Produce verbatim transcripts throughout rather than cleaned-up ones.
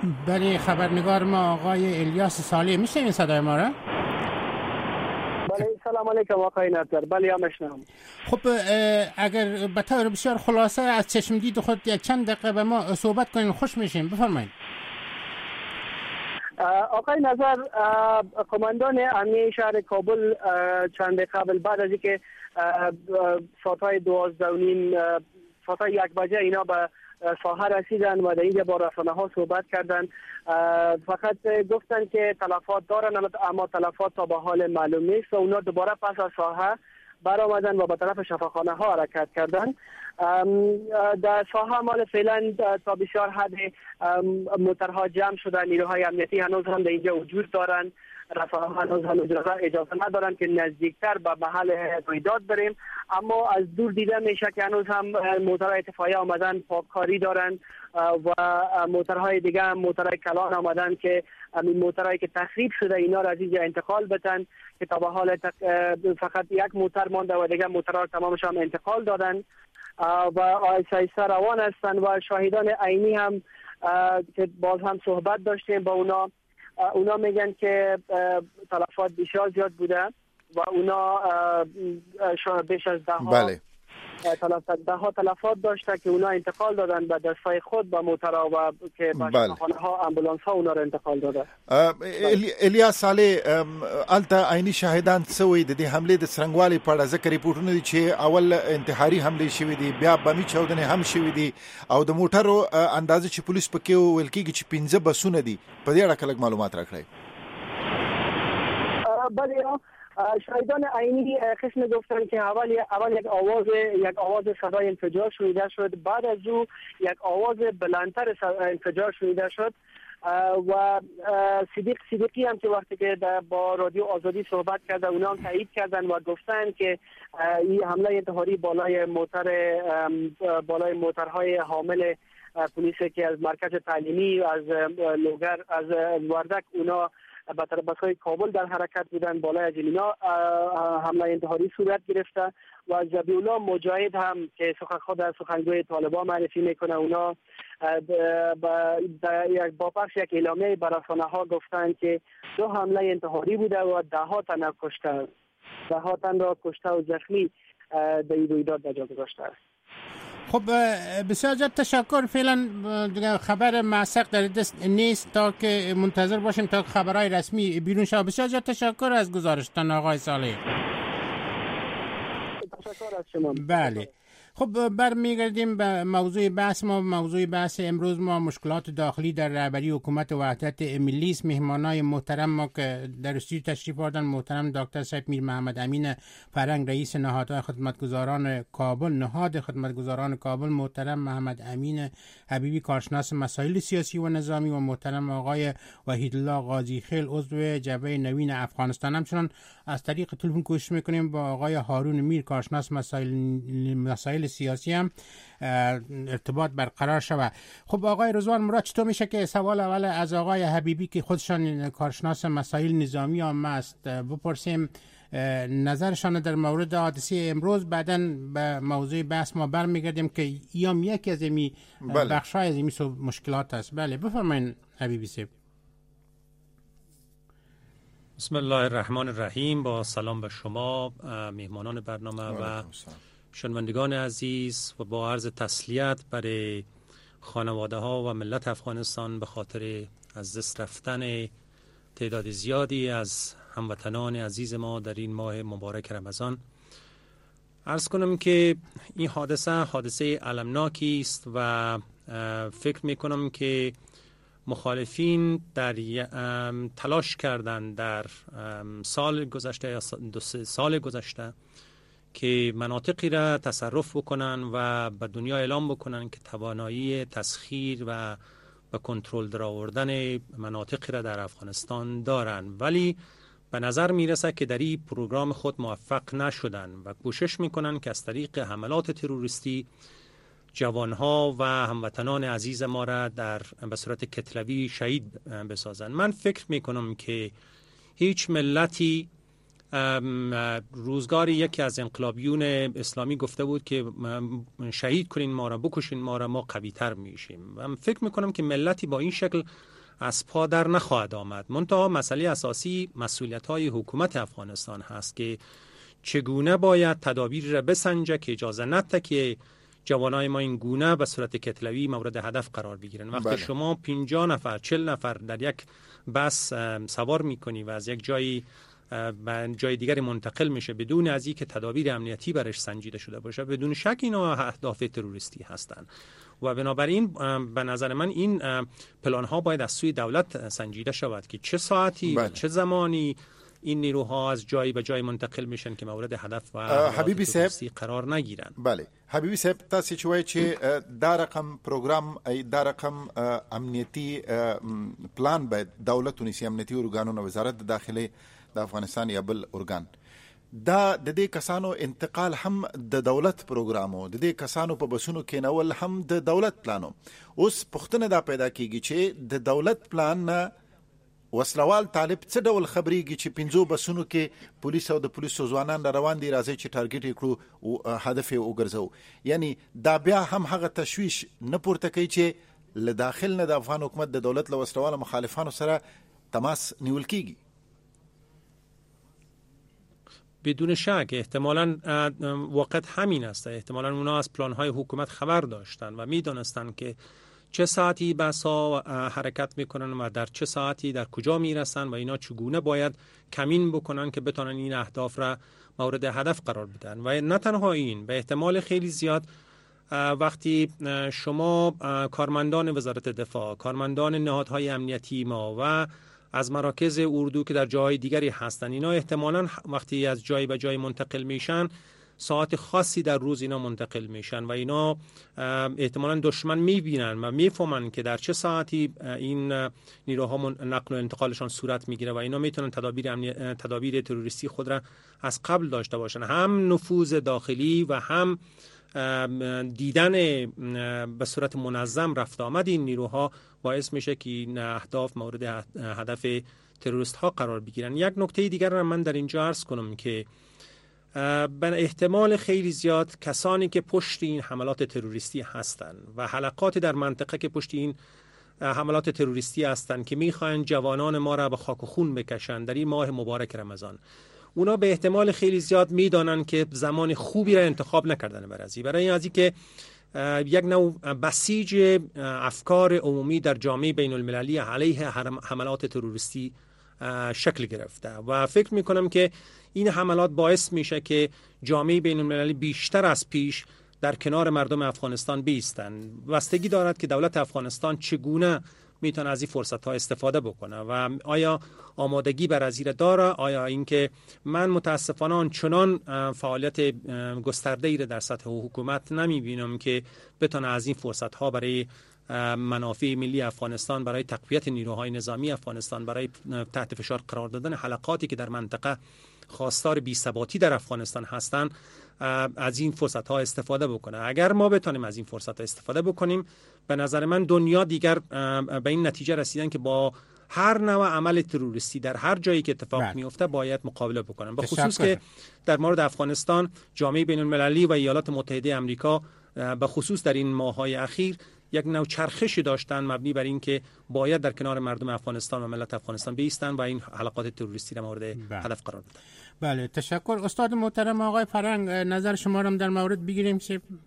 بله، خبرنگار ما آقای الیاس صالح، میشنوین صدای ما را؟ بله، سلام علیکم آقای نظر. بله یا مشنم. خب اگر به طور بسیار خلاصه از چشم دید خود یک چند دقیقه به ما صحبت کنین خوش میشیم. بفرمایید. آقای نظر، قماندان امنیه شهر کابل چند قبل بعد از اینکه ساعتهای دوازده و نیم ساعتهای یک بجه اینا به ساحه رسیدن و در اینجا با رسانه ها صحبت کردن، فقط گفتن که تلفات دارن اما تلفات تا به حال معلوم نیست و اونا دوباره پس از ساحه برآمدن و به طرف شفاخانه ها حرکت کردن. در ساحه مال فعلا تا بسیار حد موترها جمع شدن، نیروهای امنیتی هنوز هم در اینجا وجود دارن، رسانه ها هنوز هم اجازه ندارن که نزدیکتر به محل رویداد بریم، اما از دور دیده میشه که هنوز هم موترهای اتفاقی آمدن پاککاری دارن و موترهای دیگه هم موترهای کلان آمدن که این موترهایی که تخریب شده اینا را از اینجا انتقال بدن که تا به حال فقط یک موتر مانده و دیگه موترها تمامش هم انتقال دادن و آیسته آیسته روان هستن و شاهدان عینی هم که باز هم صحبت داشتیم با اونا، اونا میگن که تلفات بسیار زیاد بوده و اونا بیش از ده ها بله. تلفات ده ها تلفات داشته که اونا انتقال دادن به دستای خود با موترها و که به شفاخانه ها امبولانس ها اونا رو انتقال داده. الیاس صالح، الته عیني شاهدان سوي د دې حمله د سرنګوالي په اړه ذکر ریپورتونه دي چې اول انتحاري حمله شوې دي، بیا بمي چاودنې هم شوې دي او د موټرو اندازه چې پولیس پکې ویل کېږي چې پنځه بسونه دي. په دې اړه کلک معلومات راکړئ. بله، شاهدان عینی قسم گفتن که اول اول یک آواز یک آواز صدای انفجار شنیده شد، بعد از او یک آواز بلندتر انفجار شنیده شد و صدیق صدیقی هم که وقتی که با رادیو آزادی صحبت کرده اونا هم تایید کردن و گفتن که این حمله انتحاری بالای موتر بالای موترهای حامل پلیس که از مرکز تعلیمی از لوگر از وردک اونا به طرف بسای کابل در حرکت بودن، بالای از اینا حمله انتحاری صورت گرفته و ذبیح‌الله مجاهد هم که سخن خود از سخنگوی طالبان معرفی میکنه اونا با پخش یک اعلامیه به رسانه ها گفتن که دو حمله انتحاری بوده و ده ها تن کشته ده ها تن را کشته و زخمی در این رویداد به جا گذاشته است. خب بسیار زیاد تشکر. فعلا دیگه خبر معسق در دست نیست تا که منتظر باشیم تا خبرهای رسمی بیرون شود. بسیار زیاد تشکر از گزارشتان آقای صالح. تشکر از شما. بله، خب برمیگردیم به موضوع بحث ما. موضوع بحث امروز ما مشکلات داخلی در رهبری حکومت وحدت ملی است. مهمانای محترم ما که در استودیو تشریف آوردن محترم دکتر صاحب میر محمد امین فرنگ، رئیس نهادهای خدمتگزاران کابل، نهاد خدمتگزاران کابل، محترم محمد امین حبیبی کارشناس مسائل سیاسی و نظامی و محترم آقای وحیدالله قاضی خیل عضو جبهه نوین افغانستان. همچنان از طریق تلفن کوشش میکنیم با آقای هارون میر کارشناس مسائل مسائل سیاسی هم ارتباط برقرار شود. خب آقای رضوان مراد، چطور میشه که سوال اول از آقای حبیبی که خودشان کارشناس مسائل نظامی هم است بپرسیم نظرشان در مورد حادثه امروز، بعداً به موضوع بحث ما برمیگردیم که ایام یکی از این بخشای از این مشکلات است. بله بفرمایید حبیبی صاحب. بسم الله الرحمن الرحیم. با سلام به شما میهمانان برنامه و شنوندگان عزیز و با عرض تسلیت برای خانواده ها و ملت افغانستان به خاطر از دست رفتن تعداد زیادی از هموطنان عزیز ما در این ماه مبارک رمضان. عرض کنم که این حادثه حادثه المناکی است و فکر می کنم که مخالفین در تلاش کردن در سال گذشته یا دو سه سال گذشته که مناطقی را تصرف بکنن و به دنیا اعلام بکنن که توانایی تسخیر و به کنترل در آوردن مناطقی را در افغانستان دارن، ولی به نظر میرسه که در این پروگرام خود موفق نشدن و کوشش میکنن که از طریق حملات تروریستی جوانها و هموطنان عزیز ما را در به صورت کتلوی شهید بسازن. من فکر میکنم که هیچ ملتی روزگاری یکی از انقلابیون اسلامی گفته بود که شهید کنین ما را، بکشین ما را، ما قوی تر میشیم. و فکر میکنم که ملتی با این شکل از پا در نخواهد آمد. منتها مسئله اساسی مسئولیت های حکومت افغانستان هست که چگونه باید تدابیر را بسنجه که اجازه نده که جوانای ما این گونه به صورت کتلوی مورد هدف قرار بگیرن. وقتی بله. شما پنجاه نفر چهل نفر در یک بس سوار میکنی و از یک جایی به جای دیگری منتقل میشه بدون از اینکه تدابیر امنیتی برش سنجیده شده باشه، بدون شک اینا اهداف تروریستی هستند و بنابراین به نظر من این پلان ها باید از سوی دولت سنجیده شود که چه ساعتی بله. و چه زمانی این نیروها از جایی به جای منتقل میشن که مورد هدف و حبیبی صاحب قرار نگیرن. بله حبیبی صاحب، تاسو چې وایي چې دا رقم پروګرام دا رقم امنیتی پلان باید دولت ونیسي، امنیتی ارګانونه، وزارت داخله د افغانستان یا بل ارګان. دا د دې کسانو انتقال هم د دولت پروګرامو، د دې کسانو په بسونو کېنول هم د دولت پلانو. اوس پوښتنه دا پیدا کیږي چې د دولت پلان نه وسلوال طالب څه ډول خبرېږي چې پنځو بسونو کې پولیس او د پولیسو ځوانان روان دي، راځي چې ټارګټ یې کړو او هدف یې وګرځو. یعنی دا بیا هم هغه تشویش نه پورته کوي چې له داخل نه د افغان حکومت د دولت له وسلوالو مخالفانو سره تماس نیول کیږي. بدون شک احتمالاً واقعیت همین است. احتمالاً اونا از پلان‌های حکومت خبر داشتن و می‌دانستن که چه ساعتی بسا حرکت میکنن و در چه ساعتی در کجا میرسن و اینا چگونه باید کمین بکنن که بتونن این اهداف را مورد هدف قرار بدن. و نه تنها این، به احتمال خیلی زیاد وقتی شما کارمندان وزارت دفاع، کارمندان نهادهای امنیتی ما و از مراکز اردو که در جای دیگری هستن، اینا احتمالاً وقتی از جای به جای منتقل میشن ساعت خاصی در روز اینا منتقل میشن و اینا احتمالاً دشمن میبینن و میفهمن که در چه ساعتی این نیروها نقل و انتقالشان صورت میگیره و اینا میتونن تدابیر امنی... تدابیر تروریستی خود را از قبل داشته باشن. هم نفوذ داخلی و هم دیدن به صورت منظم رفت آمد این نیروها باعث میشه که این اهداف مورد هدف تروریست ها قرار بگیرن. یک نکته دیگر را من در اینجا عرض کنم که به احتمال خیلی زیاد کسانی که پشت این حملات تروریستی هستند و حلقات در منطقه که پشت این حملات تروریستی هستند که میخواهند جوانان ما را به خاک و خون بکشند در این ماه مبارک رمضان، اونا به احتمال خیلی زیاد میدانن که زمان خوبی را انتخاب نکردن برای برای از اینکه یک نوع بسیج افکار عمومی در جامعه بین المللی علیه حملات تروریستی شکل گرفته و فکر میکنم که این حملات باعث میشه که جامعه بین المللی بیشتر از پیش در کنار مردم افغانستان بیستن. بستگی دارد که دولت افغانستان چگونه میتونه از این فرصت ها استفاده بکنه و آیا آمادگی بر ازیر داره، آیا اینکه من متاسفانه آنچنان فعالیت گسترده ای در سطح حکومت نمیبینم که بتونه از این فرصت ها برای منافع ملی افغانستان، برای تقویت نیروهای نظامی افغانستان، برای تحت فشار قرار دادن حلقاتی که در منطقه خواستار بی‌ثباتی در افغانستان هستند از این فرصت ها استفاده بکنه. اگر ما بتونیم از این فرصت ها استفاده بکنیم، به نظر من دنیا دیگر به این نتیجه رسیدن که با هر نوع عمل تروریستی در هر جایی که اتفاق میفته باید مقابله بکنن. به خصوص که در مورد افغانستان جامعه بین المللی و ایالات متحده آمریکا به خصوص در این ماه‌های اخیر یک نوع چرخشی داشتن مبنی بر این که باید در کنار مردم افغانستان و ملت افغانستان بایستن و این حلقات تروریستی را مورد هدف قرار بدن. بله، تشکر. استاد محترم آقای فرنگ، نظر شما را در مورد بگیریم.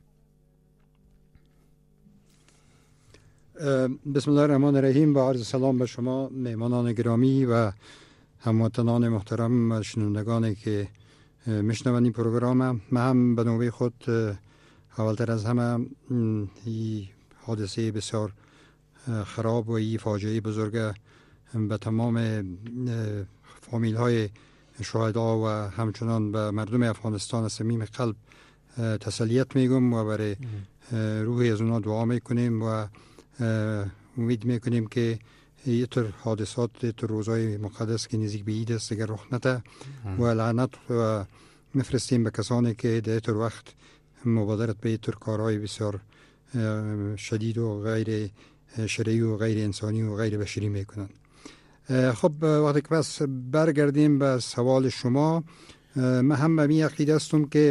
بسم الله الرحمن الرحیم. با عرض سلام به شما مهمانان گرامی و هموطنان محترم و شنوندگانی که میشنون این پروگرام. من هم به نوبه خود اولتر از همه این حادثه بسیار خراب و این فاجعه بزرگ به تمام فامیل های شهدا و همچنان به مردم افغانستان از صمیم قلب تسلیت میگم و برای روح از اونا دعا میکنیم و امید میکنیم که یه طور حادثات یه طور روزای مقدس که نزدیک به عید است دیگر رخ نده و لعنت و مفرستیم به کسانی که در طور وقت مبادرت به یه طور کارهای بسیار شدید و غیر شرعی و غیر انسانی و غیر بشری میکنن. خب وقتی که پس برگردیم به سوال شما، من هم به این عقیده هستم که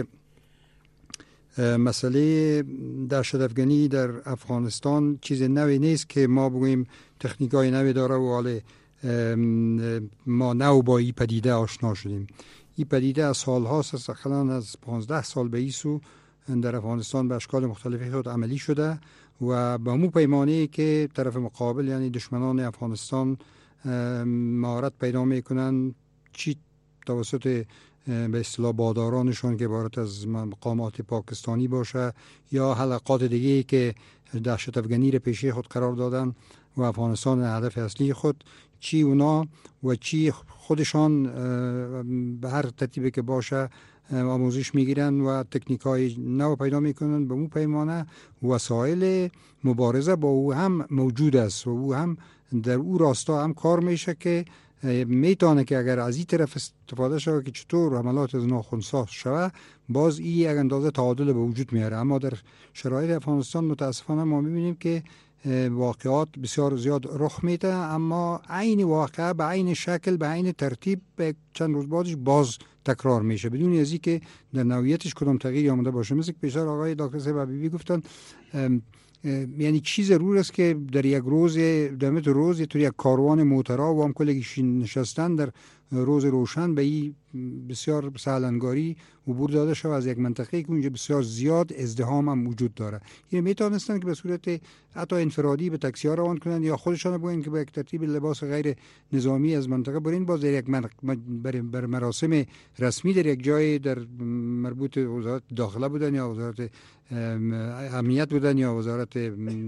مسئله دهشت در افغانستان چیز نوی نیست که ما بگوییم تکنیکای نوی داره و حالا ما نو با این پدیده آشنا شدیم. این پدیده از سال هاست، از اقلا از پانزده سال به ایسو در افغانستان به اشکال مختلفی خود عملی شده و به مو پیمانه که طرف مقابل یعنی دشمنان افغانستان مهارت پیدا میکنن، چی توسط به اصطلاح بادارانشون که عبارت از مقامات پاکستانی باشه یا حلقات دیگه که دهشت افغانی را پیشه خود قرار دادن و افغانستان هدف اصلی خود، چی اونا و چی خودشان به هر ترتیبی که باشه آموزش میگیرن و تکنیکای نو پیدا میکنن. به مو پیمانه وسایل مبارزه با او هم موجود است و او هم در او راستا هم کار میشه که میتونه که اگر از این طرف استفاده شود که چطور عملات از ناخنسا شود، باز این یک اندازه تعادل به وجود میاره. اما در شرایط افغانستان متاسفانه ما میبینیم که واقعات بسیار زیاد رخ میده، اما عین واقعه به عین شکل به عین ترتیب به چند روز بعدش باز تکرار میشه بدون از اینکه در نوعیتش کدام تغییری آمده باشه. مثل که پیشتر آقای دکتر صاحب حبیبی گفتن، یعنی چی ضرور است که در یک روز در مت روز تو یک کاروان موترا و هم کلگی نشستن در روز روشن به این بسیار سهلنگاری عبور داده شود از یک منطقه که اونجا بسیار زیاد ازدحام هم وجود داره. یعنی میتونستن که به صورت حتی انفرادی به تاکسی ها روان کنن یا خودشان بگوین که به یک ترتیب لباس غیر نظامی از منطقه برین، باز در یک من... بر مراسم رسمی در یک جای در مربوط وزارت داخله بودن یا وزارت امنیت بودن یا وزارت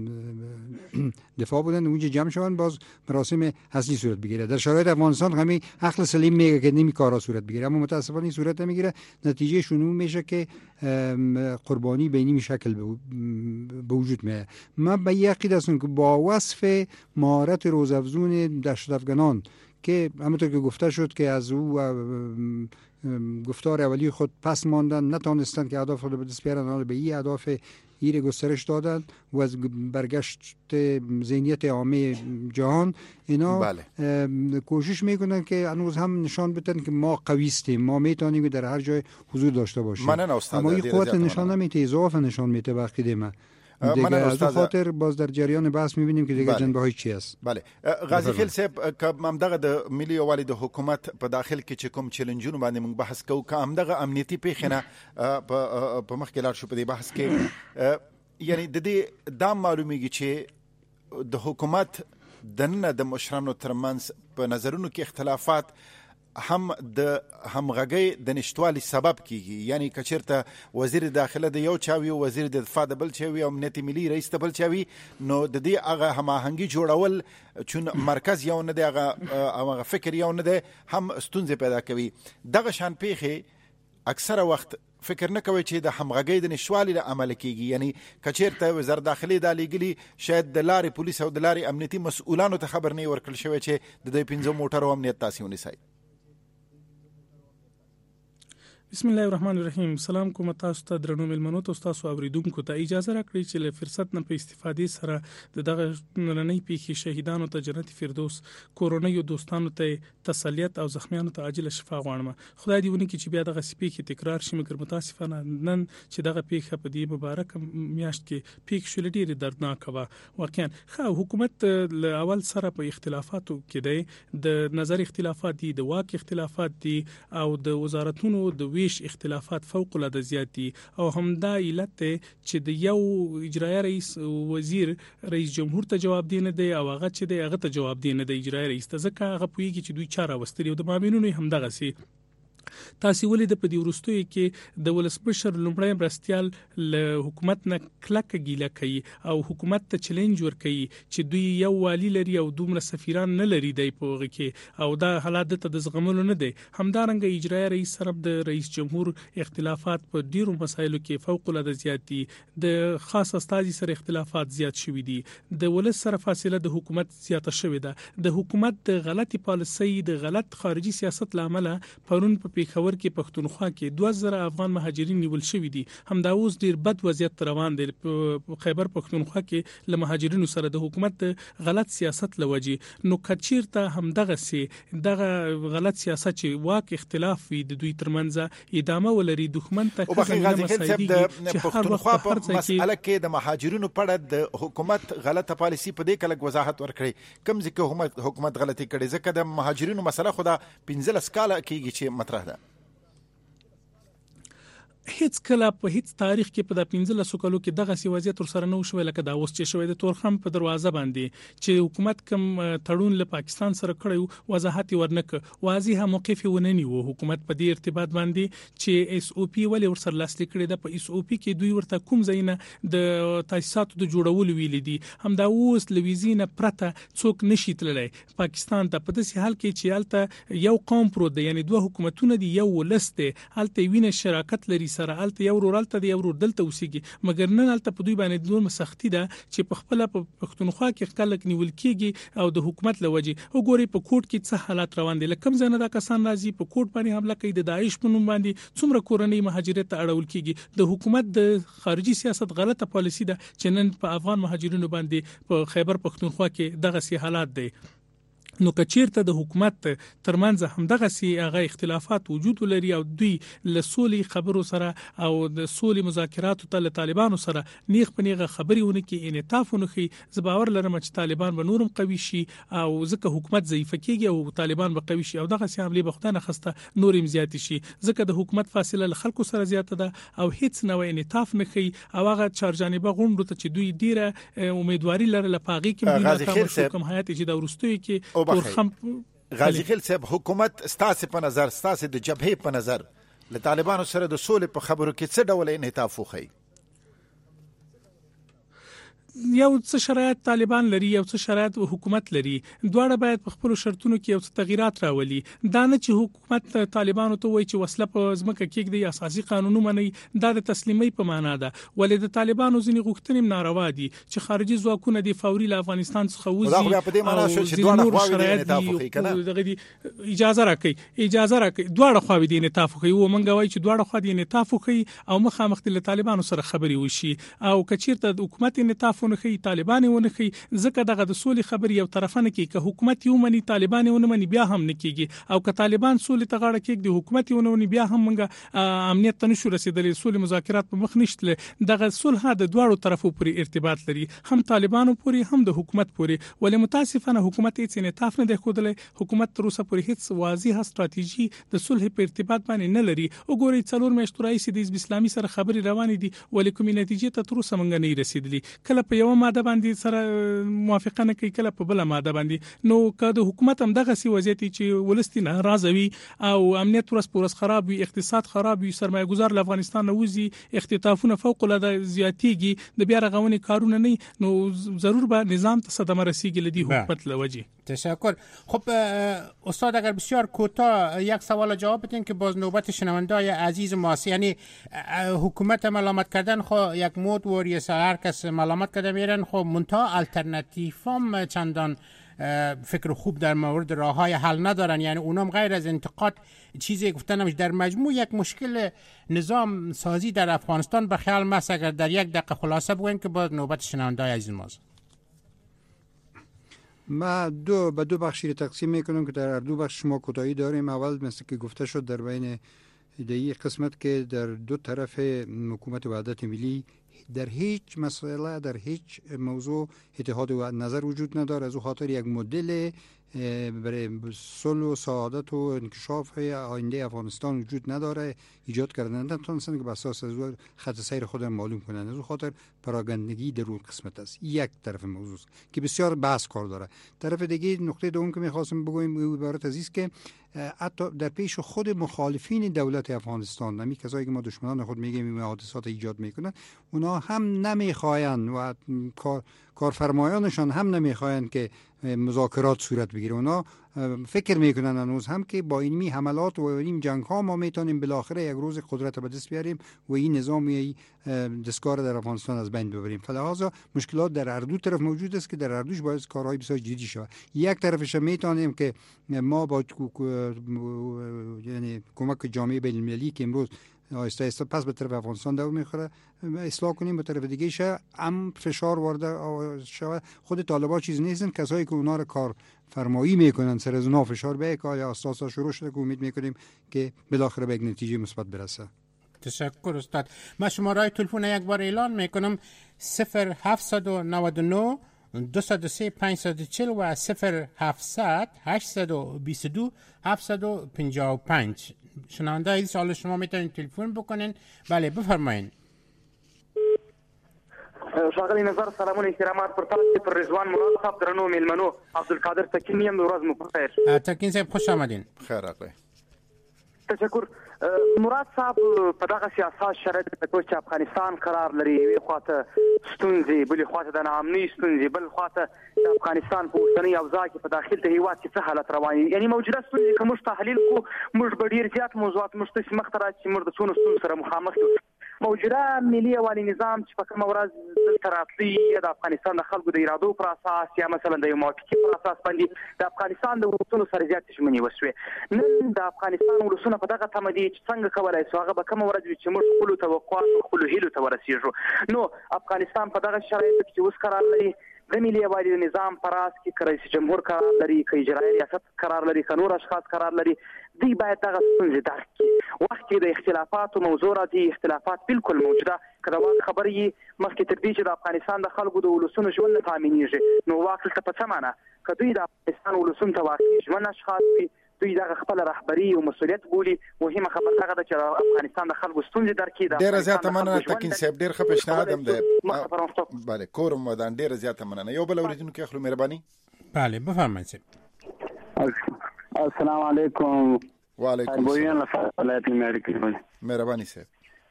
دفاع بودن، اونجا جمع شوند باز مراسم اصلی صورت بگیره. در شرایط افغانستان همین عقل سلیم میگه که نمی کارا صورت بگیره، اما متاسفانه این صورت نمیگیره. نتیجه شنو میشه که قربانی به این شکل به وجود میاد. من به یقین هستم که با وصف مهارت روزافزون دهشت افغانان که همونطور که گفته شد که از او گفتار اولی خود پس ماندن، نتونستن که اهداف خود به دست بیارن، حالا به این اهداف ایره گسترش دادن و از برگشت ذهنیت عامه جهان اینا بله. کوشش میکنن که هنوز هم نشان بدن که ما قوی هستیم، ما میتونیم در هر جای حضور داشته باشیم. اما این قوت نشان نمیده، اضافه نشان میده وقتی ما دیگه از اون خاطر باز در جریان بحث میبینیم که دیگه جنبه های چی است. بله غازی خیل صاحب، که همدغه د ملي یووالي د حکومت په داخل کې چې کوم چیلنجونه باندې موږ بحث کوو، که همدغه امنیتي پیښه په مخ کې لاړ شو په دې بحث کې، یعنی د دې دا معلومیږي چې د حکومت دننه د مشرانو ترمنځ په نظرونو کې اختلافات هم د همغږي د نشټوالي سبب کیږي. یعنی کچرته وزیر داخله د یو چاوي، وزیر د دفاع د بل چاوي، او امنیت ملي رئیس د بل چاوي، نو د دې هغه هماهنګي جوړول چون مرکز یو نه دی، هغه هغه فکر یو نه دی، هم ستونزې پیدا کوي. دغه شان پیښه اکثره وخت فکر نه کوي چې د همغږي د نشوالي له عمل کیږي. یعنی کچیرته وزارت داخلي د لګلي شاید د لارې پولیس او د لارې امنیتي مسؤلانو ته خبر نه ورکړل شوی چې د دې پنځه موټرو امنیت تاسو ونیسئ. بسم الله الرحمن الرحیم. سلام کوم تاسو ته درنو ملمنو ته تاسو اوریدونکو ته اجازه راکړئ چې له فرصت نه په استفادې سره د دغه نننۍ پیښې شهیدانو ته جنت فردوس، کورونیو دوستانو ته تسلیت او زخمیانو ته عاجل شفا غواړم. خدای دې ونی کې چې بیا دغه سپیکې تکرار شي، مګر متاسفانه نن چې دغه پیښه په دې مبارک میاشت کې پیښ شول ډیره دردناک و. واقعا خو حکومت له اول سره په اختلافاتو کې دی، د نظر اختلافات دي، د واک اختلافات دي او د وزارتونو د ویش اختلافات فوق العاده زیات دي. او همدا علت چې د یو اجرایی رئیس وزیر رئیس جمهور ته جواب دی نه دی، او هغه چې دی هغه ته جواب دی نه دی اجرایی رئیس ته، ځکه هغه پوهیږي چې دوی چاره وستري او د مامینونو هم دغه سي تاسو ولې د پدی ورستوي کې د ولسمشر لومړی برستيال له حکومت نه کلک ګیله کوي او حکومت ته چیلنج ور کوي چې دوی یو والی لري او دومره سفیران نه لري دی پوغه کې، او دا حالات ته د زغملو نه دی. همدارنګه اجرایی رئیس سره د رئیس جمهور اختلافات په ډیرو مسایلو کې فوق العاده زیات دي، د خاص استاذي سره اختلافات زیات شوي دي، د ولس سره فاصله د حکومت زیاته شوې ده، د حکومت د غلطي پالیسۍ د غلط خارجي سیاست لامل پرون په په پیښور کې پښتونخوا کې دوه زره افغان مهاجرین نیول شوي دي. همدا اوس ډیر بد وضعیت روان دی په خیبر پښتونخوا کې له مهاجرینو سره د حکومت غلط سیاست لوجي. نو کچیرته همدغه سي دغه غلط سیاست چې واک اختلاف وي د دوی ترمنځ ادامه ولري دښمن ته او بخي غازي خیل صاحب د پښتونخوا په مسأله کې د مهاجرینو په اړه د حکومت غلطه پالیسی په دې کله وضاحت ورکړي. کوم ځکه حکومت غلطي کړي ځکه د مهاجرینو مسله خو د پنځلس کاله کېږي چې مطرح ده. هیڅ کله په هیڅ تاریخ کې په د پنځلسو کلو کې دغه سی وضعیت سره نه وشو لکه دا اوس چې شوی د تورخم په دروازه باندې چې حکومت کم تړون له پاکستان سره کړی وضاحت ورنک واضحه موقف ونه نیو حکومت په دې ارتباط باندې چې اس او پی ولې ورسره لاسلیک کړی د په اس او پی کې دوی ورته کوم ځایونه د تاسیساتو د جوړولو ویل دي. هم دا اوس لویزینه پرته څوک نشي تللی پاکستان ته په داسې حال کې چې الته یو قوم پروت دی یعنی دوه حکومتونه دي یو ولست دی الته وینه شراکت لري سره الته یو ورالته دی یو ور دلته اوسېږي مګر نن الته په دوی باندې دوه سختي ده چې په خپل په پښتونخوا کې خلک نیول کېږي او د حکومت لوجي وګوري په کوټ کې څه حالات روان دي لکه ځنه دا کسان راځي په کوټ باندې حمله کوي د داعش په نوم باندې څومره کورنۍ مهاجرت ته اړول کېږي. د حکومت د خارجي سیاست غلطه پالیسی ده چې نن په افغان مهاجرینو باندې په خیبر پښتونخوا کې دغه سي حالات دي. نو کچیرته د حکومت ترمنځ همدغه سي هغه اختلافات وجود لري او دوی له سولې خبرو سره او د سولې مذاکراتو ته له طالبانو سره نیغ په نیغه خبرونه کې انعطاف ونخي زباور لرم چې طالبان به نورم قوي شي او ځکه حکومت ضعیف کېږي او طالبان به قوي شي او دغه سي عملي بختانه خسته نورم زیات شي ځکه د حکومت فاصله له خلکو سره زیاته ده او هیڅ نوې انعطاف نخي او هغه چارجانبه غونډو ته چې دوی ډیره امیدواري لرله پاغي کې کوم حیات چې د ورستوي کې غازی خیل صاحب حکومت ستاسو په نظر ستاسو د جبهه په نظر له طالبانو سره د سولې په خبرو کې څه ډول انعطاف وخی؟ یو څه شرایط طالبان لري یو څه شرایط حکومت لري دواړه باید په خپل شرطونو کې یو څه تغیرات راولي. دا نه چې حکومت طالبانو ته وایي چې وسله په ځمکه کې د اساسي قانونو مني دا د تسلیمۍ په معنا ده ولې د طالبانو ځینې غوښتنې ناروا دي چې خارجي ځواکونه د فوري له افغانستان څخه وځي. دا خو په دې معنا شو چې دواړه خواوې د انعطاف وکړي کنه اجازه راکړي اجازه راکړي دواړه خواوې د انعطاف وکړي او مونږ وایي چې دواړه خواوې د انعطاف وکړي او مخامخ د طالبانو سره خبري وشي او کچیرته د حکومت انعطاف ونخي طالبان ونخي ځکه دغه د سولې خبري یو طرفانه کې که حکومت یو مني طالبان ونه مني بیا هم نکېږي او که طالبان سولې ته غاړه کېږي د حکومت یو نه مني بیا هم موږ امنیت ته نشو رسیدلی سولې مذاکرات په مخ نشته. دغه صلح د دوړو طرفو پورې ارتباط لري هم طالبانو پورې هم د حکومت پورې ولې متاسفانه حکومت هیڅ انعطاف نه دی ښودلی حکومت تر اوسه پورې هیڅ واضحه ستراتیژي د صلح په ارتباط باندې نه لري. وګورئ څلور میاشتې راهیسې د حزب اسلامي سره خبرې روانې دي ولې کومې نتیجې ته تر اوسه موږ نه رسیدلی کله په یو ماده باندې سره موافقه نه کوي کله په بل ماده باندې. نو که د حکومت هم دغه سی وضعیت چې ولستي نه راځوي او امنیت ورس پورس خراب وي اقتصاد خراب وي سرمایه گذار له افغانستان نه وځي اختطافونه فوق العاده زیاتېږي د بیا رغونې کارونه نه نو ضرور به نظام ته صدمه رسیږي لدی حکومت لوجه. تشکر. خب استاد اگر بسیار کوتاه یک سوال جواب بدین که باز نوبت شنونده‌های عزیز ماست یعنی حکومت ملامت کردن خو یک مود و یه هر کس ملامت کرده میرن خب منتها الटरनेटिव هم چندان فکر خوب در مورد راههای حل ندارن یعنی اونم غیر از انتقاد چیزی گفتن نمیشه. در مجموع یک مشکل نظام سازی در افغانستان به خیال ماست اگر در یک دقیقه خلاصه بگوین که باز نوبت شنونده‌های عزیز ماست. ما دو به دو بخشی تقسیم میکنم که در دو بخش ما کوتاهی داریم. اول مثل که گفته شد در بین این قسمت که در دو طرف حکومت وحدت ملی در هیچ مسئله در هیچ موضوع اتحاد و نظر وجود نداره از او خاطر یک مدل برای صلح و سعادت و انکشاف آینده افغانستان وجود نداره ایجاد کردن نتونستن که بر اساس از خط سیر خود معلوم کنن از او خاطر پراگندگی در اون قسمت است. یک طرف موضوع که بسیار بحث کار داره. طرف دیگه نقطه دوم که می‌خواستم بگویم او عبارت از است که حتی در پیش خود مخالفین دولت افغانستان نمی کسایی که ما دشمنان خود میگیم این حادثات ایجاد میکنن اونا هم نمیخواین و کار کارفرمایانشان هم نمیخواین که مذاکرات صورت بگیره. اونا فکر میکنن هنوز هم که با اینمی حملات و این جنگ ها ما میتونیم بالاخره یک روز قدرت به دست بیاریم و این نظام دستکار در افغانستان از بین ببریم. فلحاظا مشکلات در هر دو طرف موجود است که در هر دوش باید کارهای بسیار جدی شود. یک طرفش میتونیم که ما با یعنی کمک جامعه بین المللی که امروز آیسته آیسته پس به طرف افغانستان دور میخوره اصلاح کنیم، به طرف دیگه شه هم فشار وارده شود. خود طالبان چیز نیستن، کسایی که اونا رو کار فرمایی میکنن سر از اونا فشار بیه که یا اساسا شروع شده که امید میکنیم که بالاخره به یک نتیجه مثبت برسه. تشکر استاد. من شماره تلفن یک بار اعلان میکنم: صفر هفت نه نه دو صفر سه پنج چهار صفر و صفر هفتصد هشتصد و بیست و دو هفتصد و پنجاه و پنج. شنونده این سوال شما میتونید تلفن بکنین. بله بفرمایید. ښاغلی نظر سلامونه احترامات پر تاسو پر رضوان مراد صاحب درنو میلمنو عبدالقادر تکین یم. ورځ مو په خیر. تکین صاحب خوش آمدین. خیر راغلی. تشکر. مراد صاحب په دغه سیاست شرایط چې افغانستان قرار لري، یوې خواته ستونزې، بلې خواته د ناامنۍ ستونزې، بل خواته د افغانستان په اوسنۍ اوضاع کې په داخل د هیواد کې څه حالت روان دي. یعنې موجوده ستونزې که موږ تحلیل کړو، موږ به ډېر زیات موضوعات موږ ته مخ ته راشي چې موږ د څونو ستونزو سره مخامخ یو. موجوده ملي یووالي نظام چې په کومه ورځ دلته راتلی یا د افغانستان د خلکو د ارادو پر اساس یا مثلا د یو موافقې پر اساس باندې د افغانستان د ولسونو سره زیاتې ژمنې وشوې. نن د افغانستان ولسونه په دغه تمه دي چې څنګه کولی شو هغه به کومه ورځ وي چې موږ خپلو توقعاتو خپلو هیلو ته ورسېږو. نو افغانستان په دغه شرایطو کې چې اوس قرار لري، د ملي یووالي نظام پر راس کې که رئیس جمهور قرار لري، که اجرایي ریاست قرار لري، که نور اشخاص قرار لري، دوی باید دغه ستونزې درک کړي. وخت کې د اختلافاتو موضوع راځي، اختلافات بالکل موجوده. که د واک خبرې یي مخکې تر دې چې د افغانستان د خلکو د ولسونو ژوند نه تامینېږي، نو واک دلته په څه معنا؟ که دوی د افغانستان ولسونو ته واقعي ژمن اشخاص وي، دوی دغه خپل رهبري او مسؤلیت بولي. مهمه خبره هغه ده چې افغانستان د خلکو ستونزې درک کړي. ډېره زیاته مننه تکین صاحب، ډېر ښه پیشنهاد هم دی. بله کورم ودان، ډېره زیاته مننه. یو بل اورېدونکی اخلو، مهرباني. بله بفرمایئ صاحب. السلام علیکم. وعلیکم السلام. ولایت امریکا. مهرباني صاحب.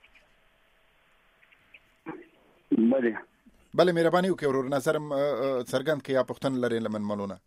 بله بله مهرباني وکړئ ورور، نظرم څرګند کړئ یا پوښتنه لرئ له من ملونه.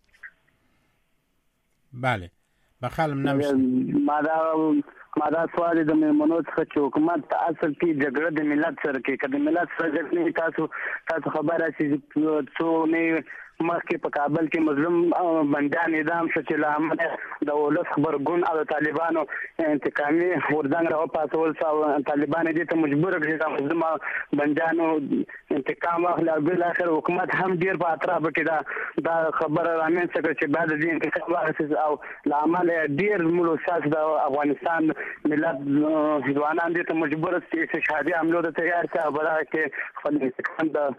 بله بخالم نمیشه. ما دا ما دا سوال د میمونو څخه چې حکومت په اصل کې جګړه د ملت سره کوي. که د ملت سره جګړه تاسو تاسو خبره چې څو نه مخکې په کابل کې مظلوم بندیان اعدام شو چې له امله د ولس خبرګون او د طالبانو انتقامي غورځنګ راوپاڅول شو او طالبان دې ته مجبور کړي چې مظلوم بندیانو انتقام واخلي. او بالاخره حکومت هم ډېر په اطرافو کې دا دا خبره رامنځته کړه چې بعد دې انتقام واخیست او له امله ډېر ملو ساس د افغانستان ملت ځوانان دې ته مجبور شي چې شهادي حملو ته تیار شي او بلکې کې خپل انتقام د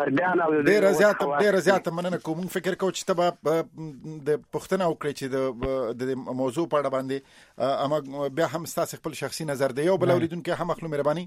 ډېر زیات ډېر زیات مننه کوم. فکر کوم چې تبا د پښتنه وکړي چې د موضوع په اړه باندې اما بیا هم تاسو خپل شخصي نظر دی. یو بل اوریدونکو هم اخلو، مهرباني.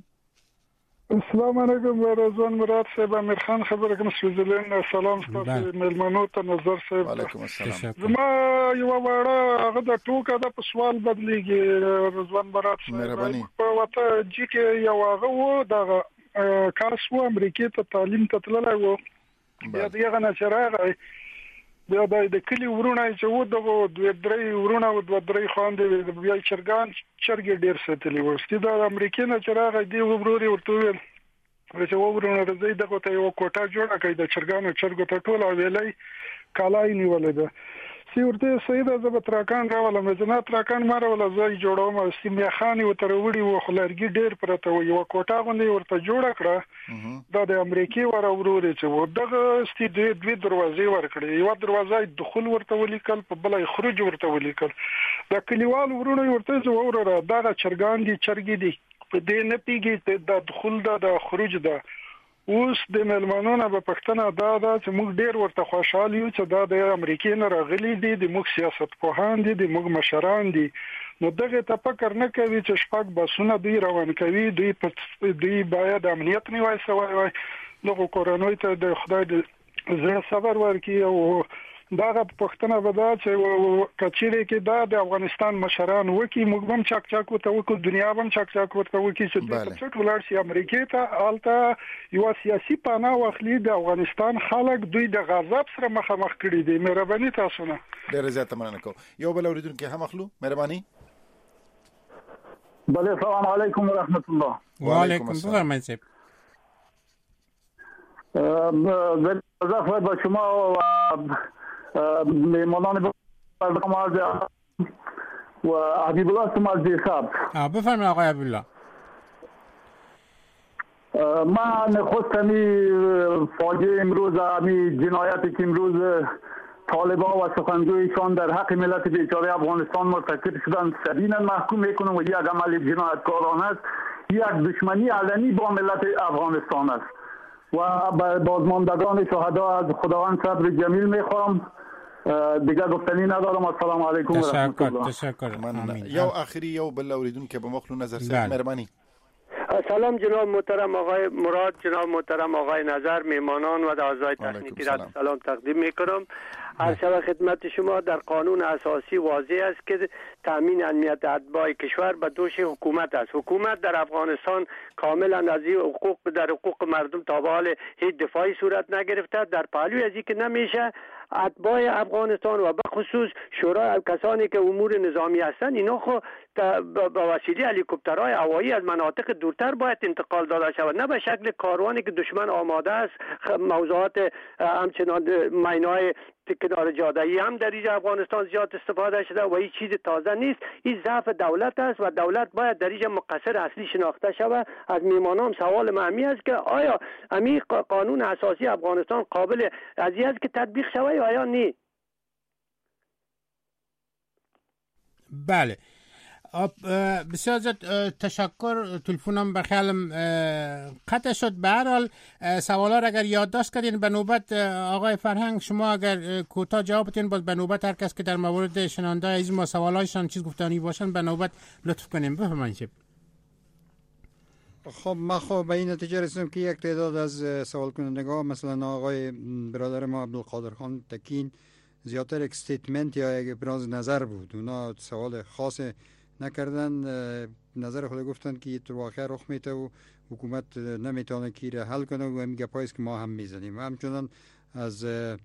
السلام علیکم. رضوان مراد صاحب، امیر خان خبره کوم. سویزرلند. سلام تاسو ملمنو ته نظر صاحب. وعلیکم السلام. زما یو وړه هغه د ټوکه د په سوال بدلیږي. رضوان مراد صاحب مهرباني. په وته چې کې یو هغه و دغه کاس و امریکای ته تعلیم ته تللی و، بیا دغه نه چې راغی بیا د کلي ورونه چې و دغه دوه درې ورونه او دوه درې خواندې بیا چرګان چرګې ډېر ساتلي وو. ستې د امریکای نه چې راغی دی وروري ورته ویل چې و ورونه راځي دغه ته یو کوټه جوړه کړي د چرګانو چرګو ته ټول ویلای کالای نیولې ده. سی ورته سیده زب تراکان راولم زنه تراکان ماره ولا زای جوړوم سیمه خاني و تر وړي و خلارګي ډېر پرته و یو کوټه غوندي ورته جوړ کړه. دا د امریکای ور اوروري چې و دغه ستې دوه دوه دروازې ور کړې. یو دروازه دخول ورته ولیکل، په بل خروج ورته ولیکل. دا کلیوال ورونه ورته زو وروره دغه چرګان دي چرګي دي په دې نه پیږي د دخول د خروج ده. اوس د ملمنونو په پښتنه دا دا چې موږ ډیر ورته خوشاله یو چې دا د امریکای نه راغلي دي، د موږ سیاست پوهان دي، د موږ مشران دي. نو دغه ته فکر نه کوي چې شپږ بسونه دوی روان کوي، دوی په دوی باید امنیت نیوي سوای وای. نو کورونوي ته د خدای د زړه صبر ورکړي او دا پښتنه ودا چې کچېره کې دا د افغانستان مشران وکي موږ هم چاک چاک وته وکړو دنیا هم چاک چاک وته وکړي چې د څټ ولر شي امریکا ته الته یو سیاسي پانا واخلي د افغانستان خلک دوی د غضب سره مخامخ کړي دي. مهرباني تاسو نه ډېر زیات مننه کوم. یو بل اوریدونکو هم اخلو. مهرباني. بله السلام علیکم ورحمت الله. وعلیکم السلام منصب. زخم با شما و میمانان برنامه و حبیب الله سمازی صاحب. بفرمایید آقای حبیب الله. من خود کمی فاجعه امروز امی جنایتی که امروز طالبان و سخنگویشان در حق ملت بیچاره افغانستان مرتکب شدن سبینا محکوم میکنم و یک عمل جنایتکارانه است، یک دشمنی علنی با ملت افغانستان است و بازماندگان شهدا از خداوند صبر جمیل میخوام. دیگه گفتنی ندارم. السلام علیکم و رحمت الله. تشکر. من یو آخری یو بل اوریدون که به مخلو نظر سید. مهربانی. سلام جناب محترم آقای مراد، جناب محترم آقای نظر، میمانان و اعضای تکنیکی را سلام تقدیم میکنم. هر شب خدمت شما. در قانون اساسی واضح است که تامین امنیت اتباع کشور به دوش حکومت است. حکومت در افغانستان کاملا از این حقوق در حقوق مردم تا به حال هیچ دفاعی صورت نگرفته. در پهلوی از اینکه نمیشه اتباع افغانستان و به خصوص شورای کسانی که امور نظامی هستند اینا خو با وسیله هلیکوپترهای هوایی از مناطق دورتر باید انتقال داده شود، نه به شکل کاروانی که دشمن آماده است. موضوعات همچنان مینای کنار جاده‌ای هم در اینجا افغانستان زیاد استفاده شده و این چیز تازه نیست. این ضعف دولت است و دولت باید در اینجا مقصر اصلی شناخته شود. از میمانان سوال مهمی است که آیا امی قانون اساسی افغانستان قابل از این است که تطبیق شود یا آیا نه؟ بله بسیار زیاد تشکر. تلفنم بخیالم قطع شد. به هر حال سوالا را اگر یادداشت کردین به نوبت آقای فرهنگ شما اگر کوتاه جواب بدین، باز به نوبت هر کس که در مورد شنونده از ما سوالایشان چیز گفتنی باشن به نوبت لطف کنیم. بفرمایید. خب من خب به این نتیجه رسیدم که یک تعداد از سوال کنندگان مثلا آقای برادر ما عبدالقادر خان تکین زیادتر یک استیتمنت یا یک ابراز نظر بود. اونا سوال خاص نکردن، نظر خود گفتن که تو واقع رخ میته و حکومت نمیتونه کی را حل کنه و میگه پایست که ما هم میزنیم. همچنان از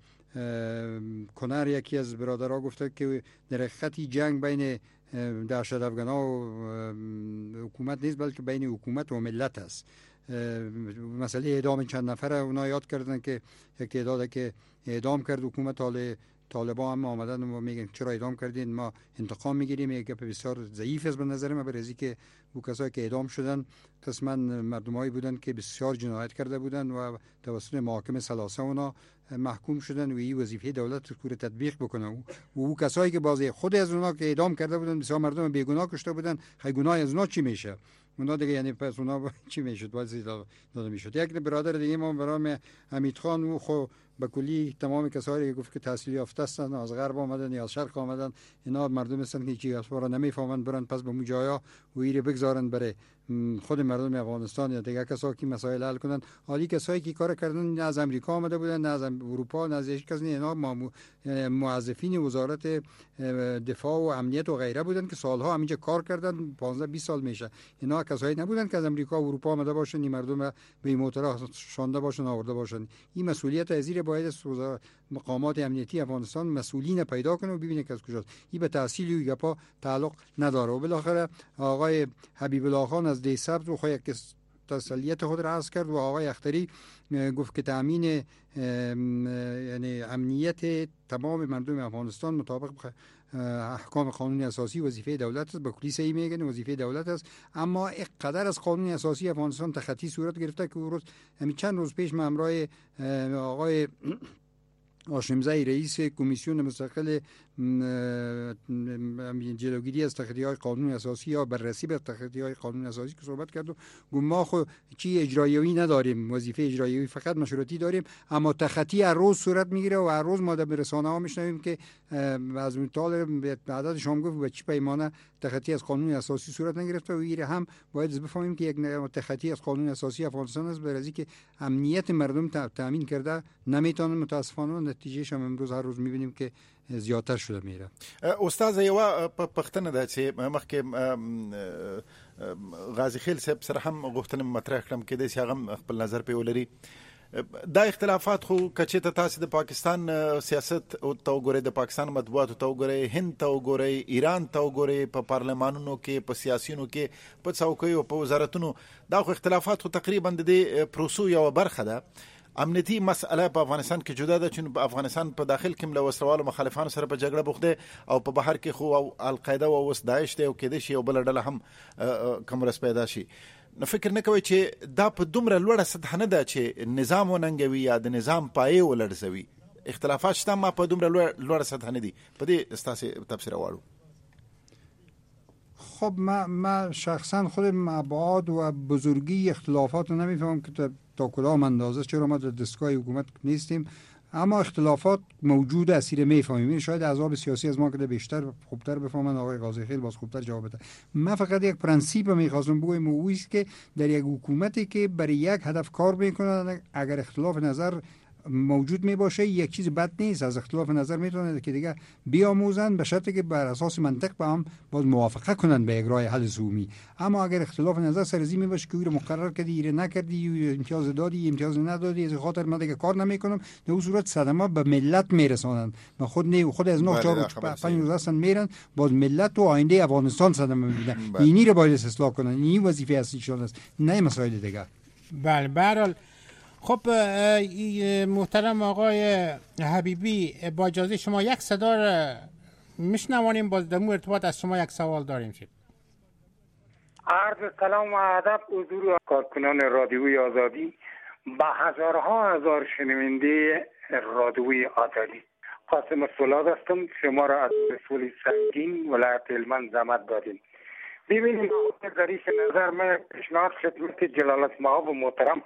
کنر یکی از برادرها گفته که در خطی جنگ بین دهشت افغان‌ها و حکومت نیست بلکه بین حکومت و ملت است. مسئله اعدام چند نفره اونا یاد کردن که یک تعداد که اعدام کرد حکومت، حال طالبان هم آمدن و میگن چرا اعدام کردین، ما انتقام میگیریم. یک گپ بسیار ضعیف است به نظر من، برای که او کسایی که اعدام شدن قسما مردمایی بودن که بسیار جنایت کرده بودن و توسط محاکم ثلاثه اونا محکوم شدن و این وظیفه دولت رو تطبیق بکنه. و او کسایی که بازی خود از اونا که اعدام کرده بودن بسیار مردم بیگناه کشته بودن، خیلی گناه از اونا چی میشه؟ اونا دیگه یعنی پس اونا چی میشد؟ بازی داده میشد. یک برادر دیگه ما برام حمید خان و خو به کلی تمام کسایی که گفت که تحصیل یافته هستن، از غرب آمدن یا از شرق آمدن، اینا مردم هستن که چی اصلا نمیفهمن، برن پس به مجایا و ایره بگذارن برای خود مردم افغانستان یا دیگه کسایی که مسائل حل کنن. حالی کسایی که کار کردن نه از امریکا آمده بودن، نه از اروپا، نه از هیچ کس، اینا موظفین وزارت دفاع و امنیت و غیره بودن که سالها همینجا کار کردن، پانزده بیست سال میشه. اینا کسایی نبودن که از امریکا و اروپا آمده باشن، این مردم به این موتورا شانده باشن آورده باشن. این مسئولیت ازیر باید مقامات امنیتی افغانستان مسئولین پیدا کنه و ببینه که از کجاست. این به تحصیل و گپا تعلق نداره. و بالاخره آقای حبیب الله خان از دی سبز و خواهی که تسلیت خود را عرض کرد و آقای اختری گفت که تامین یعنی امنیت تمام مردم افغانستان مطابق احکام قانون اساسی وظیفه دولت است. به کلی صحیح میگن وظیفه دولت است، اما اقدر از قانون اساسی افغانستان تخطی صورت گرفته که روز همین چند روز پیش من همراه آقای هاشمزی رئیس کمیسیون مستقل جلوگیری از تخطی‌های قانون اساسی یا بررسی بر تخطی‌های قانون اساسی که صحبت کرد و گفت ما خو چی اجرایی نداریم، وظیفه اجرایی فقط مشروطی داریم، اما تخطی هر روز صورت میگیره و هر روز ما در رسانه‌ها میشنویم که از طالب عدد شام گفت به چی پیمانه تخطی از قانون اساسی صورت نگرفته و ایره هم باید بفهمیم که یک تخطی از قانون اساسی افغانستان است، برای اینکه امنیت مردم تامین کرده نمیتونه متاسفانه نتیجهش هم امروز هر روز میبینیم که زیادتر شده میره. استاد یو پښتنه ده چې مخکې غازی خیل صاحب سره هم غوښتنه مطرح کړم کې د هغه خپل نظر په ولري. دا اختلافات خو کچې ته تاسو د پاکستان سیاست او تو ګوري، د پاکستان مطبوعات تو ګوري، هند تو ګوري، ایران تو ګوري، په پارلمانونو کې، په سیاسيونو کې، په څوکۍ او په وزارتونو، دا خو اختلافات خو تقریبا د پروسو یو برخه ده. امنیتی مسئله په افغانستان کې جدا ده، چې په افغانستان په داخل کې له وسروالو مخالفانو سره په جګړه بوخته او په بهر کې خو او القاعده او وس داعش ته او کې د شی او بل ډله هم کومرس پیدا شي. نو فکر نه کوي چې دا په دومره لوړه سطح نه ده چې نظام وننګوي یا د نظام پایې ولړزوي. اختلافات شته ما په دومره لوړه سطح نه دي. په دې استاسي تفسیر واړو. خب ما ما شخصا خود ابعاد و بزرگی اختلافات رو نمیفهمم که تا کدام اندازه، چرا ما در دستگاه حکومت نیستیم، اما اختلافات موجود اسیر میفهمیم. این شاید احزاب سیاسی از ما که بیشتر خوبتر بفهمن. آقای قاضی خیل باز خوبتر جواب بده. من فقط یک پرنسیپ میخواستم بگم، او است که در یک حکومتی که برای یک هدف کار میکنه، اگر اختلاف نظر موجود می باشه یک چیز بد نیست. از اختلاف نظر میتونه که دیگه بیاموزن، به شرطی که بر اساس منطق با هم باز موافقه کنن به اجرای حل زومی. اما اگر اختلاف نظر سرزی می باشه که او رو مقرر کردی، ایره نکردی، امتیاز دادی، امتیاز ندادی، از خاطر من دیگه کار نمیکنم، در اون صورت صدمات به ملت میرسونن. من خود نه خود از نه چهار پنج روز هستن میرن، باز ملت و آینده افغانستان صدمه میبینن. اینی رو باید اصلاح کنن. این وظیفه اصلیشون است، نه مسائل دیگه. بله برحال. خب محترم آقای حبیبی، با اجازه شما یک صدا را میشنوانیم، باز در مورد ارتباط از شما یک سوال داریم. شد عرض سلام و ادب حضور کارکنان رادیوی آزادی، با هزارها هزار شنونده رادیوی آزادی. قاسم فولاد هستم، شما را از رسول سنگین ولایت هلمند زحمت دادیم. ببینید ظریف نظر من پیشنهاد خدمت جلالت مآب و محترم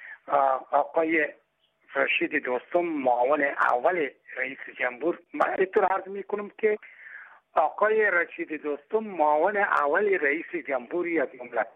آقای رشید دوستم، معاون اول رئیس جمهور، من اینطور عرض می کنم که آقای رشید دوستم معاون اول رئیس جمهوری از مملکت،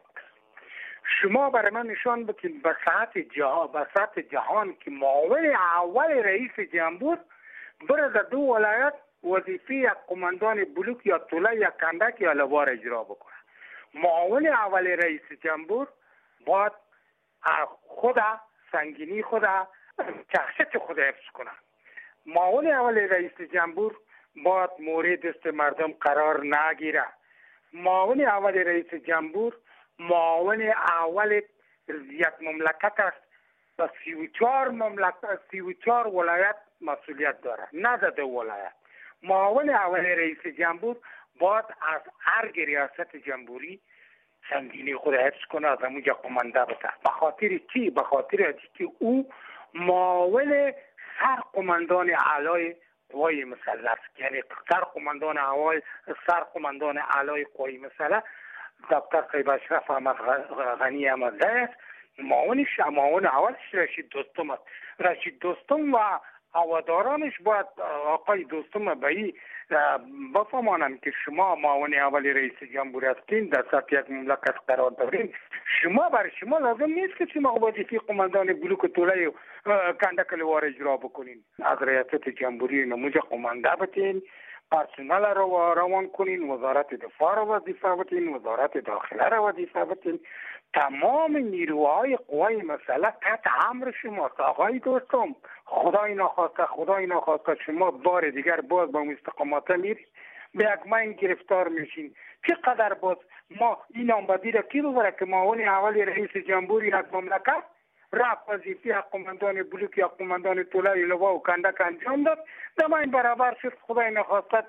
شما برای من نشان بدید به سطح جهان به سطح جهان که معاون اول رئیس جمهور بره در دو ولایت وظیفه یک قماندان بلوک یا طوله یا کندک یا لوار اجرا بکنه. معاون اول رئیس جمهور باید خود سنگینی خود شخصیت خود حفظ کنه. معاون اول رئیس جمهور باید مورد دست مردم قرار نگیره. معاون اول رئیس جمهور معاون اول یک مملکت است و سی و چهار مملکت سی و چهار ولایت مسئولیت داره، نه دو ولایت. معاون اول رئیس جمهور باید از هر ریاست جمهوری سنگینی خود حفظ کنه، از همونجا قمانده بده. به خاطر چی؟ به خاطر که او معاون سر قماندان اعلای قوای مسلح، یعنی سر قماندان اعلای سر قماندان اعلای قوای مسلح دکتر صاحب اشرف احمد غنی احمدزی است. معاونش معاون اولش رشید دوستم است. رشید دوستم و هوادارانش باید آقای دوستم بایی بفهمانند که شما معاون اول رئیس جمهوری هستین، در سطح یک مملکت قرار دارین. شما برای شما لازم نیست که شما وظیفه قماندان بلوک طوله و کندک لوار اجرا بکنین. از ریاست جمهوری نموجه قمانده بتین، پرسنل رو روان کنین، وزارت دفاع رو وظیفه بتین، وزارت داخله رو وظیفه بتین. تمام نیروهای قوای مسلح تحت امر شماست. آقای دوستم، خدای نخواسته خدای نخواسته شما بار دیگر باز با مستقامات میرید، به یک من گرفتار میشین. چقدر باز ما این آنبادی را کی ببره که معاون اول رئیس جمهوری از مملکت رفت وظیفه قماندان بلوک یا قماندان طوله لوا و کندک انجام داد، در این برابر شد خدای نخواسته.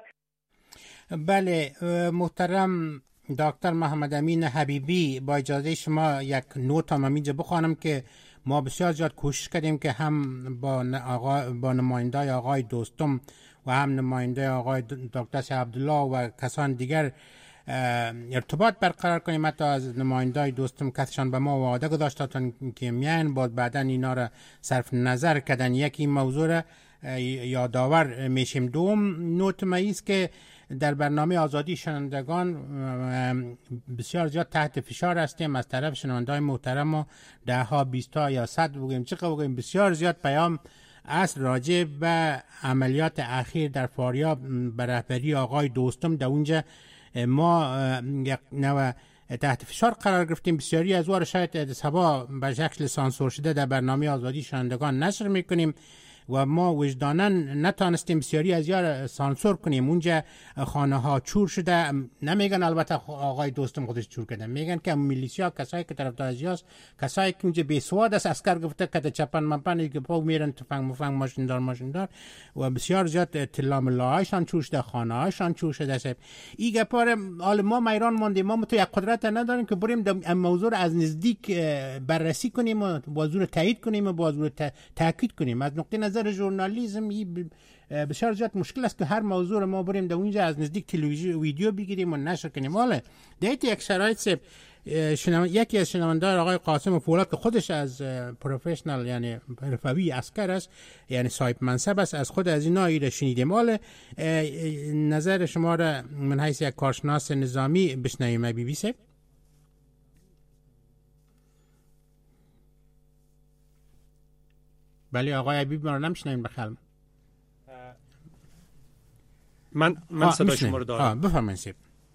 بله محترم دکتر محمد امین حبیبی، با اجازه شما یک نوت هم اینجا بخوانم که ما بسیار زیاد کوشش کردیم که هم با آقا با نماینده آقای دوستم و هم نماینده آقای دکتر عبدالله و کسان دیگر ارتباط برقرار کنیم. حتی از نماینده دوستم کسشان به ما وعده گذاشتن که میان باید بعدا اینا را صرف نظر کردن. یکی موضوع را یادآور میشیم. دوم نوت ماییست که در برنامه آزادی شنوندگان بسیار زیاد تحت فشار هستیم از طرف شنونده‌های محترم و ده ها بیست ها یا صد بگویم چقدر بگویم بسیار زیاد پیام است راجع به عملیات اخیر در فاریاب به رهبری آقای دوستم. در اونجا ما یک نوع تحت فشار قرار گرفتیم. بسیاری از وار شاید سبا به شکل سانسور شده در برنامه آزادی شنوندگان نشر میکنیم و ما وجدانا نتانستیم بسیاری از یار سانسور کنیم. اونجا خانه ها چور شده. نمیگن البته آقای دوستم خودش چور کرده، میگن که میلیشیا کسایی که طرفدار از یاس، کسایی که اونجا بیسواد است، اسکر گفته که چپن منپن که پا میرن تفنگ مفنگ ماشیندار ماشیندار و بسیار زیاد طلا ملاهایشان چور شده، خانه هایشان چور شده است. این گپار حال ما میران ماندیم، ما تو یک قدرت نداریم که بریم در موضوع از نزدیک بررسی کنیم و موضوع تایید کنیم و موضوع تاکید کنیم. از نقطه نظر ژورنالیسم بسیار زیاد مشکل است که هر موضوع ما بریم در اونجا از نزدیک تلویزیون ویدیو بگیریم و نشر کنیم. حالا دیت یک شرایط شنو... یکی از شنوندگان آقای قاسم فولاد که خودش از پروفشنال یعنی حرفه‌ای عسکر است، یعنی صاحب منصب است، از خود از اینا ایره شنیدیم. حالا نظر شما را من حیث یک کارشناس نظامی بشنویم. بی بی سی بله آقای عبیب ما رو نمیشنویم بخلم. من من صدا شما رو دارم. بفرمایید.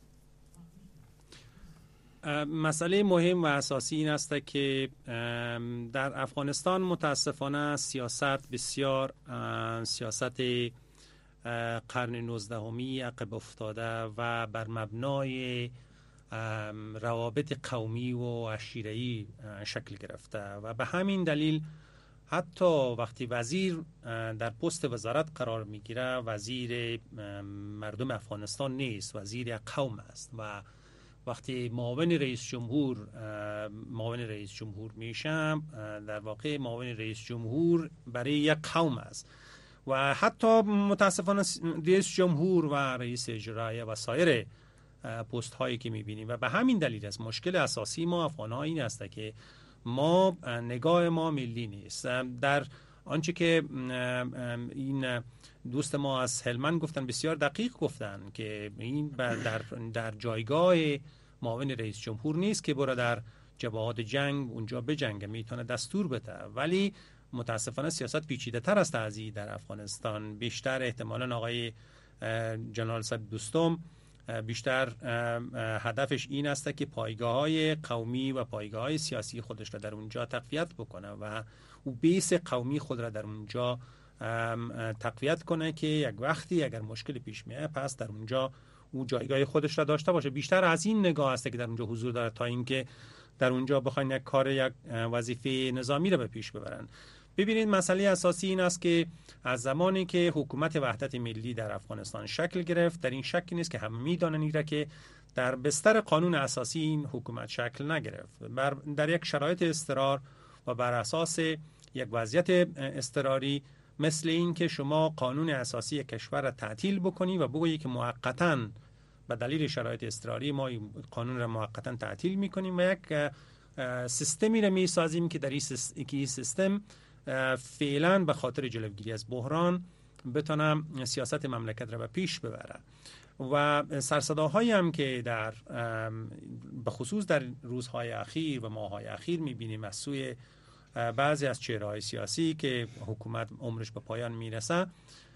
مسئله مهم و اساسی این است که در افغانستان متاسفانه سیاست بسیار سیاست قرن نوزدهمی عقب افتاده و بر مبنای روابط قومی و عشیره‌ای شکل گرفته و به همین دلیل حتی وقتی وزیر در پست وزارت قرار میگیره، وزیر مردم افغانستان نیست، وزیر یک قوم است و وقتی معاون رئیس جمهور معاون رئیس جمهور میشم، در واقع معاون رئیس جمهور برای یک قوم است و حتی متاسفانه رئیس جمهور و رئیس اجرایی و سایر پست هایی که میبینیم و به همین دلیل است مشکل اساسی ما افغان ها این است که ما نگاه ما ملی نیست. در آنچه که این دوست ما از هلمند گفتن بسیار دقیق گفتن که این در در جایگاه معاون رئیس جمهور نیست که برای در جبهات جنگ اونجا بجنگه، میتونه دستور بده، ولی متاسفانه سیاست پیچیده تر است از این در افغانستان. بیشتر احتمالاً آقای جنرال صاحب دوستم بیشتر هدفش این است که پایگاه‌های قومی و پایگاه‌های سیاسی خودش را در اونجا تقویت بکنه و او بیس قومی خود را در اونجا تقویت کنه که یک وقتی اگر مشکل پیش میاد پس در اونجا او جایگاه خودش را داشته باشه. بیشتر از این نگاه است که در اونجا حضور داره تا اینکه در اونجا بخواین یک کار یک وظیفه نظامی را به پیش ببرن. ببینید مسئله اساسی این است که از زمانی که حکومت وحدت ملی در افغانستان شکل گرفت، در این شک نیست که همه میدانن ایره که در بستر قانون اساسی این حکومت شکل نگرفت. بر در یک شرایط اضطرار و بر اساس یک وضعیت اضطراری مثل این که شما قانون اساسی کشور را تعطیل بکنی و بگویی که موقتاً به دلیل شرایط اضطراری ما این قانون را موقتاً تعطیل میکنیم و یک سیستمی را میسازیم که در این سیستم فعلا به خاطر جلوگیری از بحران بتونه سیاست مملکت را به پیش ببره. و سرصداهایی هم که در به خصوص در روزهای اخیر و ماههای اخیر میبینیم از سوی بعضی از چهره‌های سیاسی که حکومت عمرش به پایان میرسه،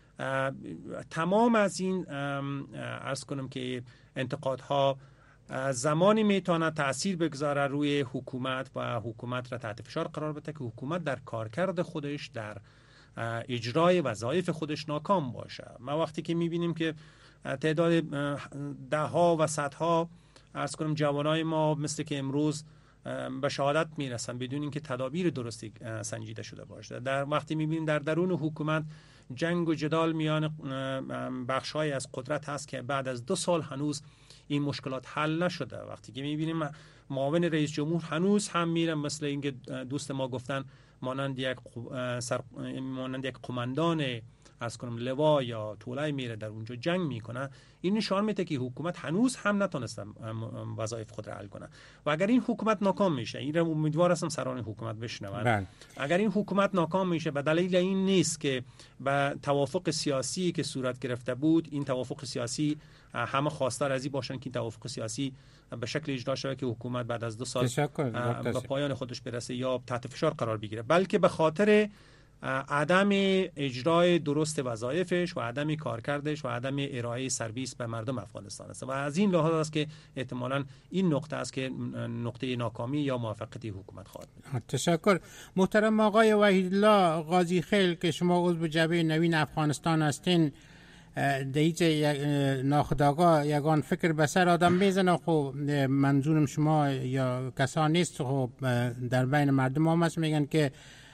تمام از این عرض کنم که انتقادها زمانی میتونه تأثیر بگذاره روی حکومت و حکومت را تحت فشار قرار بده که حکومت در کارکرد خودش در اجرای وظایف خودش ناکام باشه. ما وقتی که میبینیم که تعداد ده ها و صدها عرض کنم جوانای ما مثل که امروز به شهادت میرسن بدون اینکه تدابیر درستی سنجیده شده باشه، در وقتی میبینیم در درون حکومت جنگ و جدال میان بخش‌های از قدرت هست که بعد از دو سال هنوز این مشکلات حل نشده، وقتی که میبینیم معاون رئیس جمهور هنوز هم میرن مثل اینکه دوست ما گفتن مانند یک سر مانند یک قماندان از کنم لوا یا طولای میره در اونجا جنگ میکنه، این نشان میده که حکومت هنوز هم نتونسته وظایف خود را حل کنه. و اگر این حکومت ناکام میشه، این را امیدوار هستم سران حکومت بشنون، اگر این حکومت ناکام میشه به دلیل این نیست که به توافق سیاسی که صورت گرفته بود، این توافق سیاسی همه خواستار از این باشن که این توافق سیاسی به شکل اجرا شود که حکومت بعد از دو سال به پایان خودش برسه یا تحت فشار قرار بگیره، بلکه به خاطر عدم اجرای درست وظایفش و عدم کارکردش و عدم ارائه سرویس به مردم افغانستان است و از این لحاظ است که احتمالاً این نقطه است که نقطه ناکامی یا موفقیت حکومت خواهد بود. تشکر. محترم آقای وحیدالله قاضی خیل که شما عضو جبهه نوین افغانستان هستین، دیت ناخودآگاه یگان فکر به سر آدم میزنه، خب منظورم شما یا کسان نیست، خب در بین مردم هم هست میگن که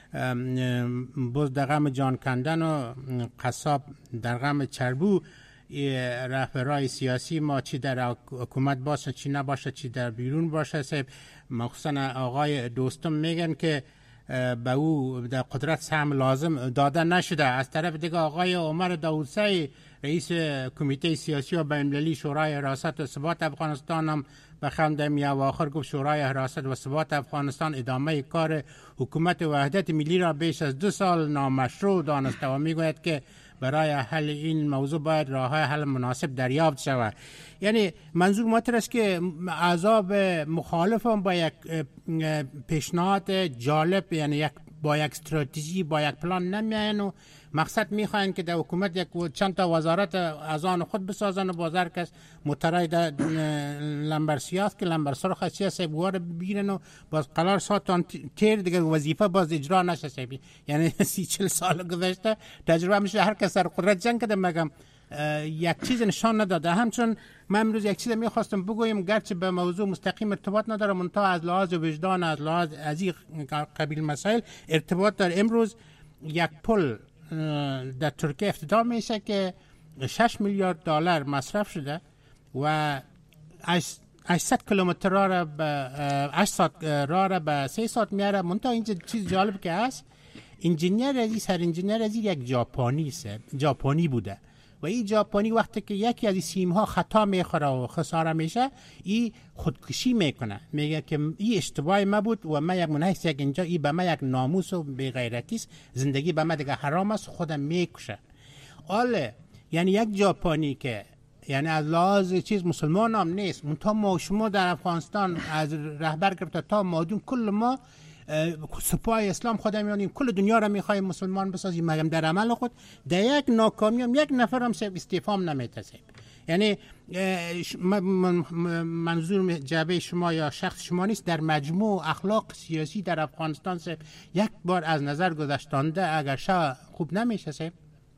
باز در غم جان کندن و قصاب در غم چربو رهبرای سیاسی ما، چی در حکومت باشه چی نباشه چی در بیرون باشه، مخصوصا آقای دوستم میگن که به او در قدرت سهم لازم داده نشده. از طرف دیگه آقای عمر داودسایی رئیس کمیته سیاسی و بین‌المللی شورای حراست و ثبات افغانستان هم به خندم یا آخر گفت شورای حراست و ثبات افغانستان ادامه کار حکومت وحدت ملی را بیش از دو سال نامشروع دانسته و میگوید که برای حل این موضوع باید راه‌های حل مناسب دریافت شود. یعنی منظور ما است که اعضاب مخالف هم با یک پیشنهاد جالب، یعنی یک با یک استراتژی با یک پلان نمیاین و مقصد میخواین که در حکومت یک چند تا وزارت از آن خود بسازن و بازار کس مترای در لمبر سیاست که لمبر سرخ سیاست بوار بگیرن و باز قرار ساعتان تیر دیگه وظیفه باز اجرا نشه سیبی. یعنی سی چل سال گذشته تجربه میشه هر کس سر قدرت جنگ کده مگم یک چیز نشان نداده. همچون من امروز یک چیز میخواستم بگویم، گرچه به موضوع مستقیم ارتباط نداره منتها از لحاظ وجدان، از لحاظ از این قبیل مسائل ارتباط داره. امروز یک پل در ترکیه افتتاح میشه که شش میلیارد دلار مصرف شده و هشتصد کیلومتر راه را به هشتصد راه را به سه ساعت میاره. منتها اینجا چیز جالب که هست، انجینیر ازی سر انجینیر ازی یک ژاپنی است، ژاپنی بوده و این ژاپنی وقتی که یکی از این سیم ها خطا میخوره و خساره میشه این خودکشی میکنه، میگه که این اشتباه ما بود و من یک منحص یک اینجا این به من یک ناموس و بی‌غیرتی است، زندگی به من دیگه حرام است، خودم میکشه. آله یعنی یک ژاپنی که یعنی از لحاظ چیز مسلمان هم نیست، منتها ما شما در افغانستان از رهبر گرفته تا مادون کل ما سپاه اسلام خودم یعنی کل دنیا را میخوایم مسلمان بسازیم، مگم در عمل خود در یک ناکامی هم یک نفر هم استعفام نمیتسیم. یعنی منظور جبهه شما یا شخص شما نیست، در مجموع اخلاق سیاسی در افغانستان سے یک بار از نظر گذاشتانده اگر شا خوب نمیشه سه.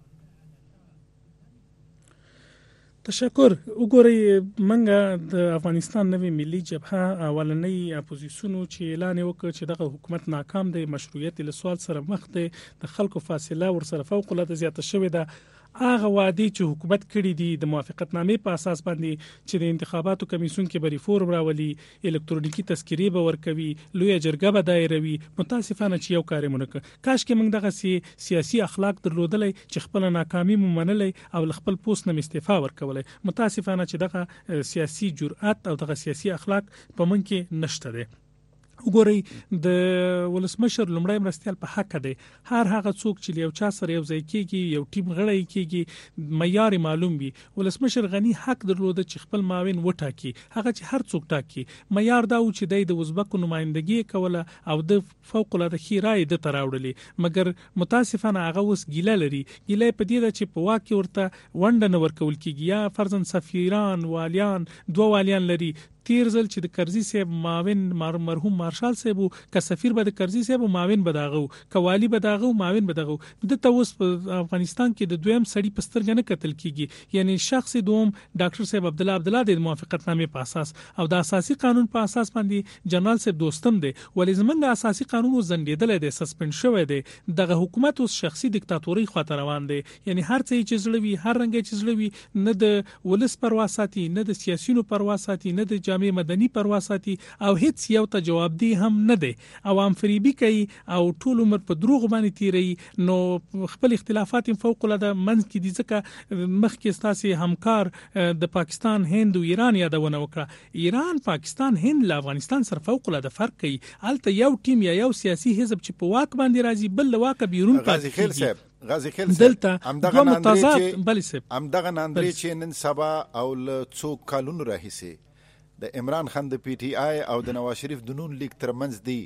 تشکر. وګورئ منګه د افغانستان نوې ملي جبهه اولنۍ اپوزیسیون چې اعلان وکړ چې دغه حکومت ناکام دی، مشروعیت له سوال سره مخ دی، د خلکو فاصله ورسره فوق العاده زیاته شوې ده. هغه وعده چې حکومت کړی دی د موافقتنامې په اساس باندې چې د انتخاباتو کمیسیون کې به ریفورم راولي، الکترونیکی تذکرې به ورکوي، لویه جرګه به دایروي، متاسفانه چې یو کار یې ونه کړ. کاش کې موږ دغه سیاسي اخلاق درلودلی چې خپل ناکامي مو منلی او خپل پوسټ نه استعفا ورکولی. متاسفانه چې دغه سیاسي جرأت او دغه سیاسي اخلاق په موږ کې نشته دی. وګورئ د ولسمشر لومړی مرستیال په حق دی، هر هغه څوک چې یو چا سره یو ځای کېږي، یو ټیم غړی کېږي، معیار معلوم وي. ولسمشر غنی حق درلوده چې خپل معاون وټاکي، هغه چې هر څوک ټاکي. معیار دا و چې د ازبکو نمائندګي کوله او د فوق العاده ښې رایې د تراوړلې، مګر متاسفانه هغه اوس ګیله لري. ګیله په دې ده چې په واک کې ورته ونډه نه ورکول کېږي، یا فرضاً سفیران والیان دوه والیان لري. تیر ځل چې د کرزي صاحب معاون مرحوم مارشال صاحب که سفیر به د کرزي صاحب معاون بداغو، کوالی بداغو، معاون بداغو. د توس په افغانستان کې د دویم سړی په سترګه نه کتل کیږي، یعنی شخص دوم ډاکټر صاحب عبد الله عبد الله د موافقتنامې په اساس او د اساسي قانون په اساس باندې جنرال صاحب دوستم دی، ولې زمونږ اساسي قانون زندیدل دی، سسپند شوی دی. دغه حکومت اوس شخصي دیکتاتوري خاطر روان دی، یعنی هر څه چې زړوي، هر رنګ چې زړوي، نه د ولس پروا ساتي، نه د سیاسيونو پروا ساتي، نه د مدني پروا ساتي او هیڅ یو ته جواب دی هم نه دی. عوام فریبي کوي او ټول عمر په دروغ باندې تیری، نو خپل اختلافات فوق العاده منځ کې دي. ځکه مخکې ستاسو همکار د پاکستان، هند او ایران یادونه وکړه. ایران، پاکستان، هند له افغانستان سره فوق العاده فرق کوي. الته یو ټیم یا یو سیاسي حزب چې په واک باندې راځي، بل له واک بیرون غازی خیل صاحب غازی خیل دلته دوه متضاد بل صاحب همدغه ناندري چې نن سبا او له څو کالونو راهیسي د عمران خان د پی ټی آی او د نواز شریف د نون لیگ ترمنځ دی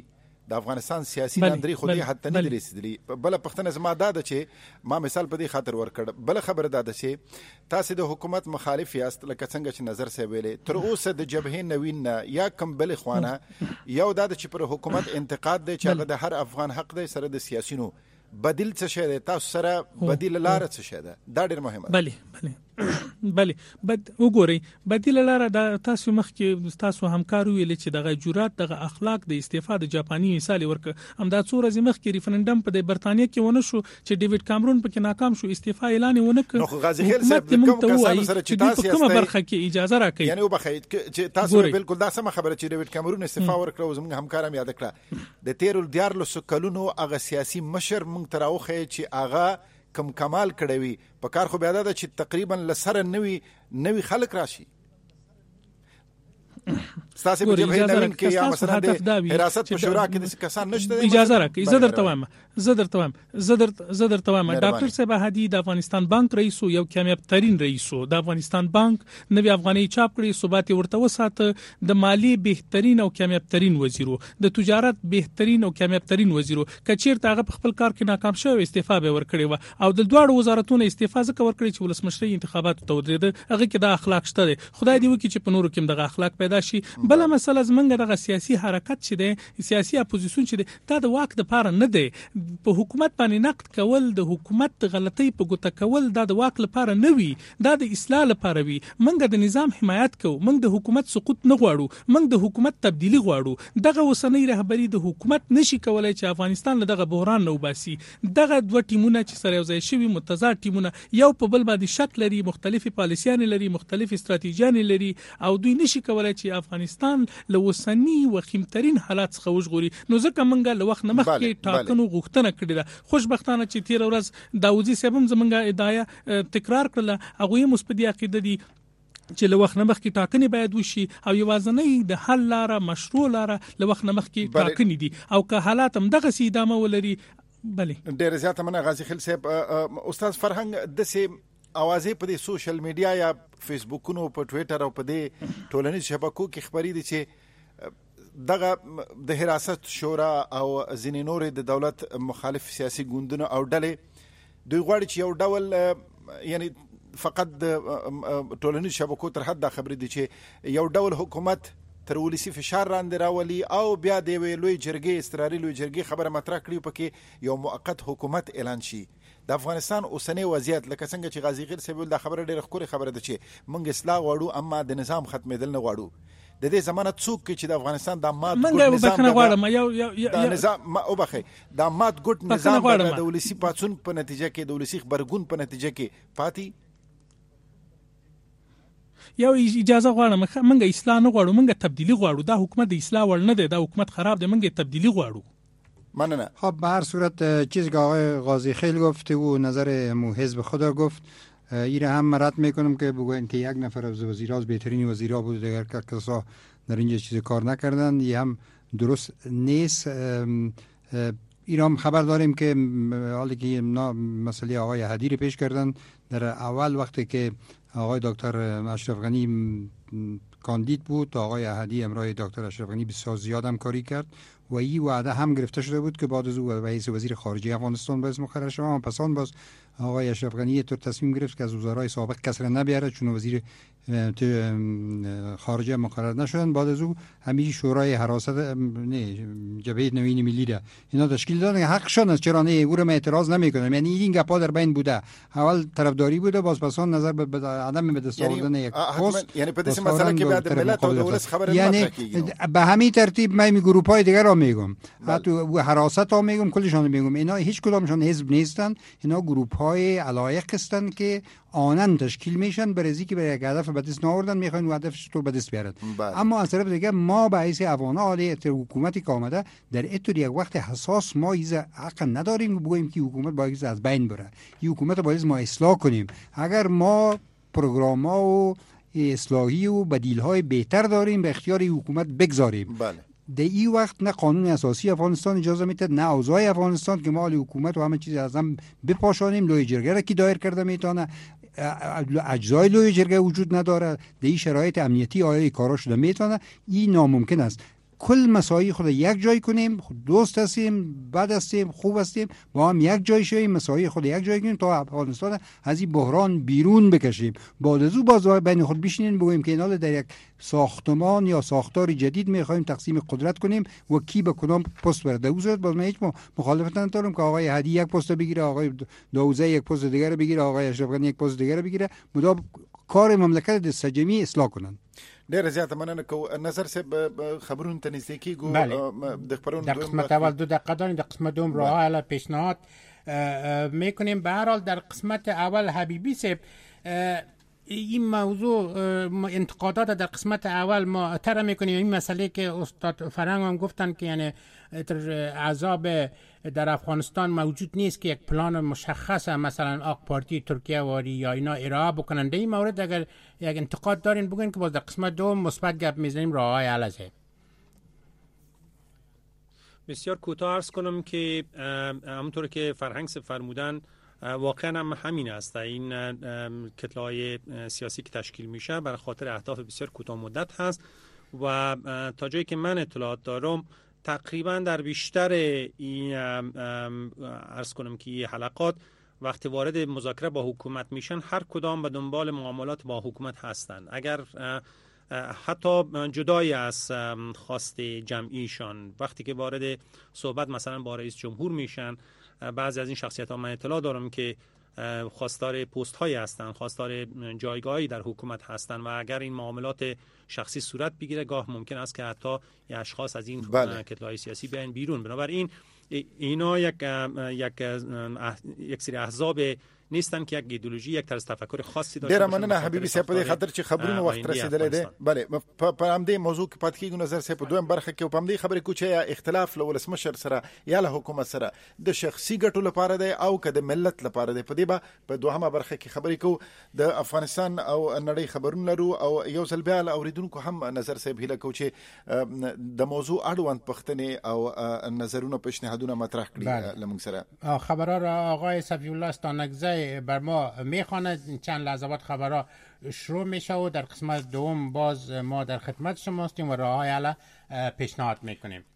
د افغانستان سیاسي لاندري خو دې حتی نه رسیدلی. بل پښتنه زما دا ده چې ما مثال په دې خاطر ورکړ. بل خبره دا ده چې تاسو د حکومت مخالف یاست لکه څنګه چې نظر سی ویلې تر اوسه د جبهې نوین یا کم بل خوانه یو دا ده چې پر حکومت انتقاد دی چې هغه د هر افغان حق دی سره د سیاسيونو بدیل څه شي دی تاسو سره بدیل لار څه شي ده دا ډیر مهمه ده. بله بله بله بد وګورئ بدیل لاره دا تاسو مخ کې تاسو همکار ویل چې دغه جرأت دغه اخلاق د استفاده جاپاني مثال ورک هم دا څو ورځې مخ کې ریفرندم په برتانیې کې ونه شو چې ډیوډ کامرون پکې ناکام شو استعفا اعلان ونه کړ. نو غازی خیل صاحب کوم کسانو سره چې تاسو په کومه برخه کې اجازه راکړي یعنی وبخښئ چې تاسو بالکل دا سم خبره چې ډیوډ کامرون استعفا ورکړو زموږ همکار هم یاد کړه د تیرول دیارلو سکلونو هغه سیاسي مشر مونږ تراوخه چې هغه کم کمال کړوي په کار خو بیا دا چې تقریبا لسره نوي نوي خلک راشي ستاسو په جبهه نوین کې یا مثلا د حراست په شورا کې د کسان نشته اجازه راکړئ زه درته وایم زه درته وایم زه درته زه درته وایم ډاکټر صاحب هادي د افغانستان بانک رئیس یو کامیاب ترين رئیس د افغانستان بانک نوی افغاني چاپ کړی ثبات ورته وساته د مالی بهترین او کامیاب ترين وزیرو د تجارت بهترین او کامیاب ترين وزیرو کچیرته هغه په خپل کار کې ناکام شوی استعفا به ورکړي و او د دوه وزارتونو استعفا ځکه ورکړي چې ولسمشري انتخابات ته ودرېده هغه کې د اخلاق شته خدای دې وکړي چې په نورو کې دغه اخلاق پیدا شي. بل مسله زمونږ دغه سیاسي حرکت چې دی سیاسي اپوزیشن چې دی دا د واک د پاره نه دی په حکومت باندې نقد کول د حکومت د غلطۍ په ګوته کول دا د واک لپاره نه وي دا د اصلاح لپاره وي. موږ د نظام حمایت کوو موږ د حکومت سقوط نه غواړو موږ د حکومت تبدیلی غواړو. دغه اوسنۍ رهبری د حکومت نشي کولای چې افغانستان له دغه بحران نه وباسي. دغه دوه ټیمونه چې سره یوځای شوي متضاد ټیمونه یو په بل باندې شک لري مختلفي پالیسیان لري مختلفي استراتیژیان لري او دوی نشي کولای چې افغانستان له وسنی وخیمترین حالات څخه وژغوري. نو ځکه موږ له وخت نه مخکې ټاکنو غوښتنه کړې ده. خوشبختانه چې تیر ورځ داوودي صاحب هم زمونږه ادعا تکرار کړله هغه یې مثبت عقیده دي چې له وخت نه مخکې ټاکنې باید وشي او یوازنۍ د حل لاره مشروع لاره له وخت نه مخکې ټاکنې دي او که حالات هم دغه سي ادامه ولري. بله ډېر زیاته مننه غازی خیل صاحب. استاد فرهنګ د سي اوازې په دې سوشل میډیا یا فیسبوکونو په ټوئیټر او په دې ټولنیز شبکو کې خبرې دي چې دغه د حراست شورا او ځینې نور د دولت مخالف سیاسي ګوندونه او ډلې دوی غواړي چې یو ډول یعنی فقط د ټولنیز شبکو تر حد خبرې دي چې یو ډول حکومت تر ولسی فشار راندې راولي او بیا د لوی جرګې استراري لوی جرګې خبره مطرح کړي پکې یو موقت حکومت اعلان شي. د افغانستان اوسنی وضعیت لکه څنګه چې غازی غیر صاحب دا خبره ډیره ښکلې خبره ده چې موږ اصلاح غواړو اما د نظام ختمېدل نه غواړو. د دې زمانه څوک چې د افغانستان د مات ګډ نظام د نظام ما وبخي د مات ګډ نظام د ولسی پاتون په نتیجه کې د ولسی خبرګون په نتیجه کې پاتې یو اجازه غواړم موږ اصلاح نه غواړو موږ تبدیلی غواړو. دا حکومت د اصلاح وړ نه دی دا حکومت خراب دی موږ تبدیلی غواړو. ممنونم. خب به هر صورت چیزی که آقای قاضی خیل گفته و نظر مو حزب خدا گفت این هم رد میکنم که بگوین که یک نفر از وزیرها از بهترین وزیرها بود دیگر که کسا در اینجا چیزی کار نکردن یه هم درست نیست. ایران خبر داریم که حالی که مسئله آقای هدی رو پیش کردن در اول وقتی که آقای دکتر اشرف غنی کاندید بود آقای احدی امرای دکتر اشرف غنی بسیار زیاد همکاری کرد و این وعده هم گرفته شده بود که بعد از او رئیس وزیر خارجه افغانستان باید مقرر شود و پس آن باز آقای اشرف غنی طور تصمیم گرفت که از وزرای سابق کسی را نبیاره چون وزیر خارجه مقرر نشدن. بعد از او همین شورای حراست نه جبهه نوین ملی ده اینا تشکیل دادن حقشون است چرا نه او رو من اعتراض نمیکنم. یعنی این گپا در بین بوده اول طرفداری بوده باز پسان نظر به عدم به دست آوردن یک پست یعنی په دې مسئله کې بعد ملت او دولت خبره یعنی به همین ترتیب من گروه های دیگر را میگم حتی حراست ها میگم کلشون میگم اینا هیچ کدامشون حزب نیستن اینا گروه های علایق هستند که آنن تشکیل میشن برای که برای یک هدف به دست نآوردن میخواین و هدفش رو به دست بیارن. اما از طرف دیگه ما به حیث افغان عالی حکومتی که آمده در اینطور یک وقت حساس ما ایز حق نداریم بگوییم که حکومت باید از بین بره. این حکومت باید ما اصلاح کنیم. اگر ما پروگرام ها و اصلاحی و بدیل های بهتر داریم به اختیار حکومت بگذاریم. بله. در این وقت نه قانون اساسی افغانستان اجازه میده نه اوضاع افغانستان که ما حکومت و همه چیز از هم بپاشانیم. لوی جرگه را کی دایر کرده میتونه اجزای لوی جرگه وجود نداره. در این شرایط امنیتی آیا کارا شده میتونه این ناممکن است. کل مسائل خود یک جای کنیم، دوست هستیم، بد هستیم، خوب هستیم، با هم یک جای شویم، مسائل خود یک جای کنیم تا افغانستان از این بحران بیرون بکشیم. بعد از او باز بین خود بشینیم بگوییم که اینا در یک ساختمان یا ساختار جدید میخوایم تقسیم قدرت کنیم و کی به کدام پست برده. او صورت باز من هیچ مخالفت ندارم که آقای هدی یک پست بگیره، آقای داوزه یک پست دیگر بگیره، آقای اشرف غنی یک پست دیگر بگیره، مدام کار مملکت د سجمی اصلاح کنن. ډیر زیاته مننه کو نظر صاحب خبرونه ته نږدې کیږو د خبرونو در قسمت اول دو دقیقه داریم، در قسمت دوم راه حل پیشنهاد میکنیم. به هر حال در قسمت اول حبیبی صاحب این موضوع انتقادات در قسمت اول ما طرح میکنیم. این مسئله که استاد فرنگ هم گفتن که یعنی عذاب در افغانستان موجود نیست که یک پلان مشخص مثلا آق پارتی ترکیه واری یا اینا ارائه بکنن. در این مورد اگر یک انتقاد دارین بگین که باز در قسمت دوم مثبت گپ میزنیم راههای حل است. بسیار کوتاه عرض کنم که همونطور که فرهنگ فرمودن واقعا هم همین است. این کتله‌های سیاسی که تشکیل میشه برای خاطر اهداف بسیار کوتاه مدت هست و تا جایی که من اطلاعات دارم تقریبا در بیشتر این عرض کنم که این حلقات وقتی وارد مذاکره با حکومت میشن هر کدام به دنبال معاملات با حکومت هستند. اگر حتی جدای از خواست جمعیشان وقتی که وارد صحبت مثلا با رئیس جمهور میشن، بعضی از این شخصیت ها من اطلاع دارم که خواستار پست هایی هستند، خواستار جایگاهی در حکومت هستند و اگر این معاملات شخصی صورت بگیره گاه ممکن است که حتی اشخاص از این بله. کتله‌های سیاسی بیان بیرون. بنابراین اینا یک یک یک سری احزاب نیستن که یک ایدئولوژی یک طرز تفکر خاصی داشته باشن. ډیر مننه حبیبي صاحب په خاطر چې خبرونه وخت رسیدلې ده. بله په همدې موضوع کې پات کېږو. نظر صاحب په دویم برخه کې په همدې خبرې کو چې اختلاف له ولسمشر سره یا له حکومت سره د شخصي ګټو لپاره دی او که د ملت لپاره دی. په دې به په دوهمه برخه کې خبرې کو. د افغانستان او نړۍ خبرونه لرو او یو ځل بیا اوریدونکو هم نظر صاحب هیله کو چې د موضوع اړوند پښتنې او نظرونه پیشنهادونه مطرح کړي لمون سره. خبرها را آقای صفی الله استانکزی بر ما میخواند. چند لحظات خبرها شروع میشه و در قسمت دوم باز ما در خدمت شما هستیم و راههای حل پیشنهاد میکنیم.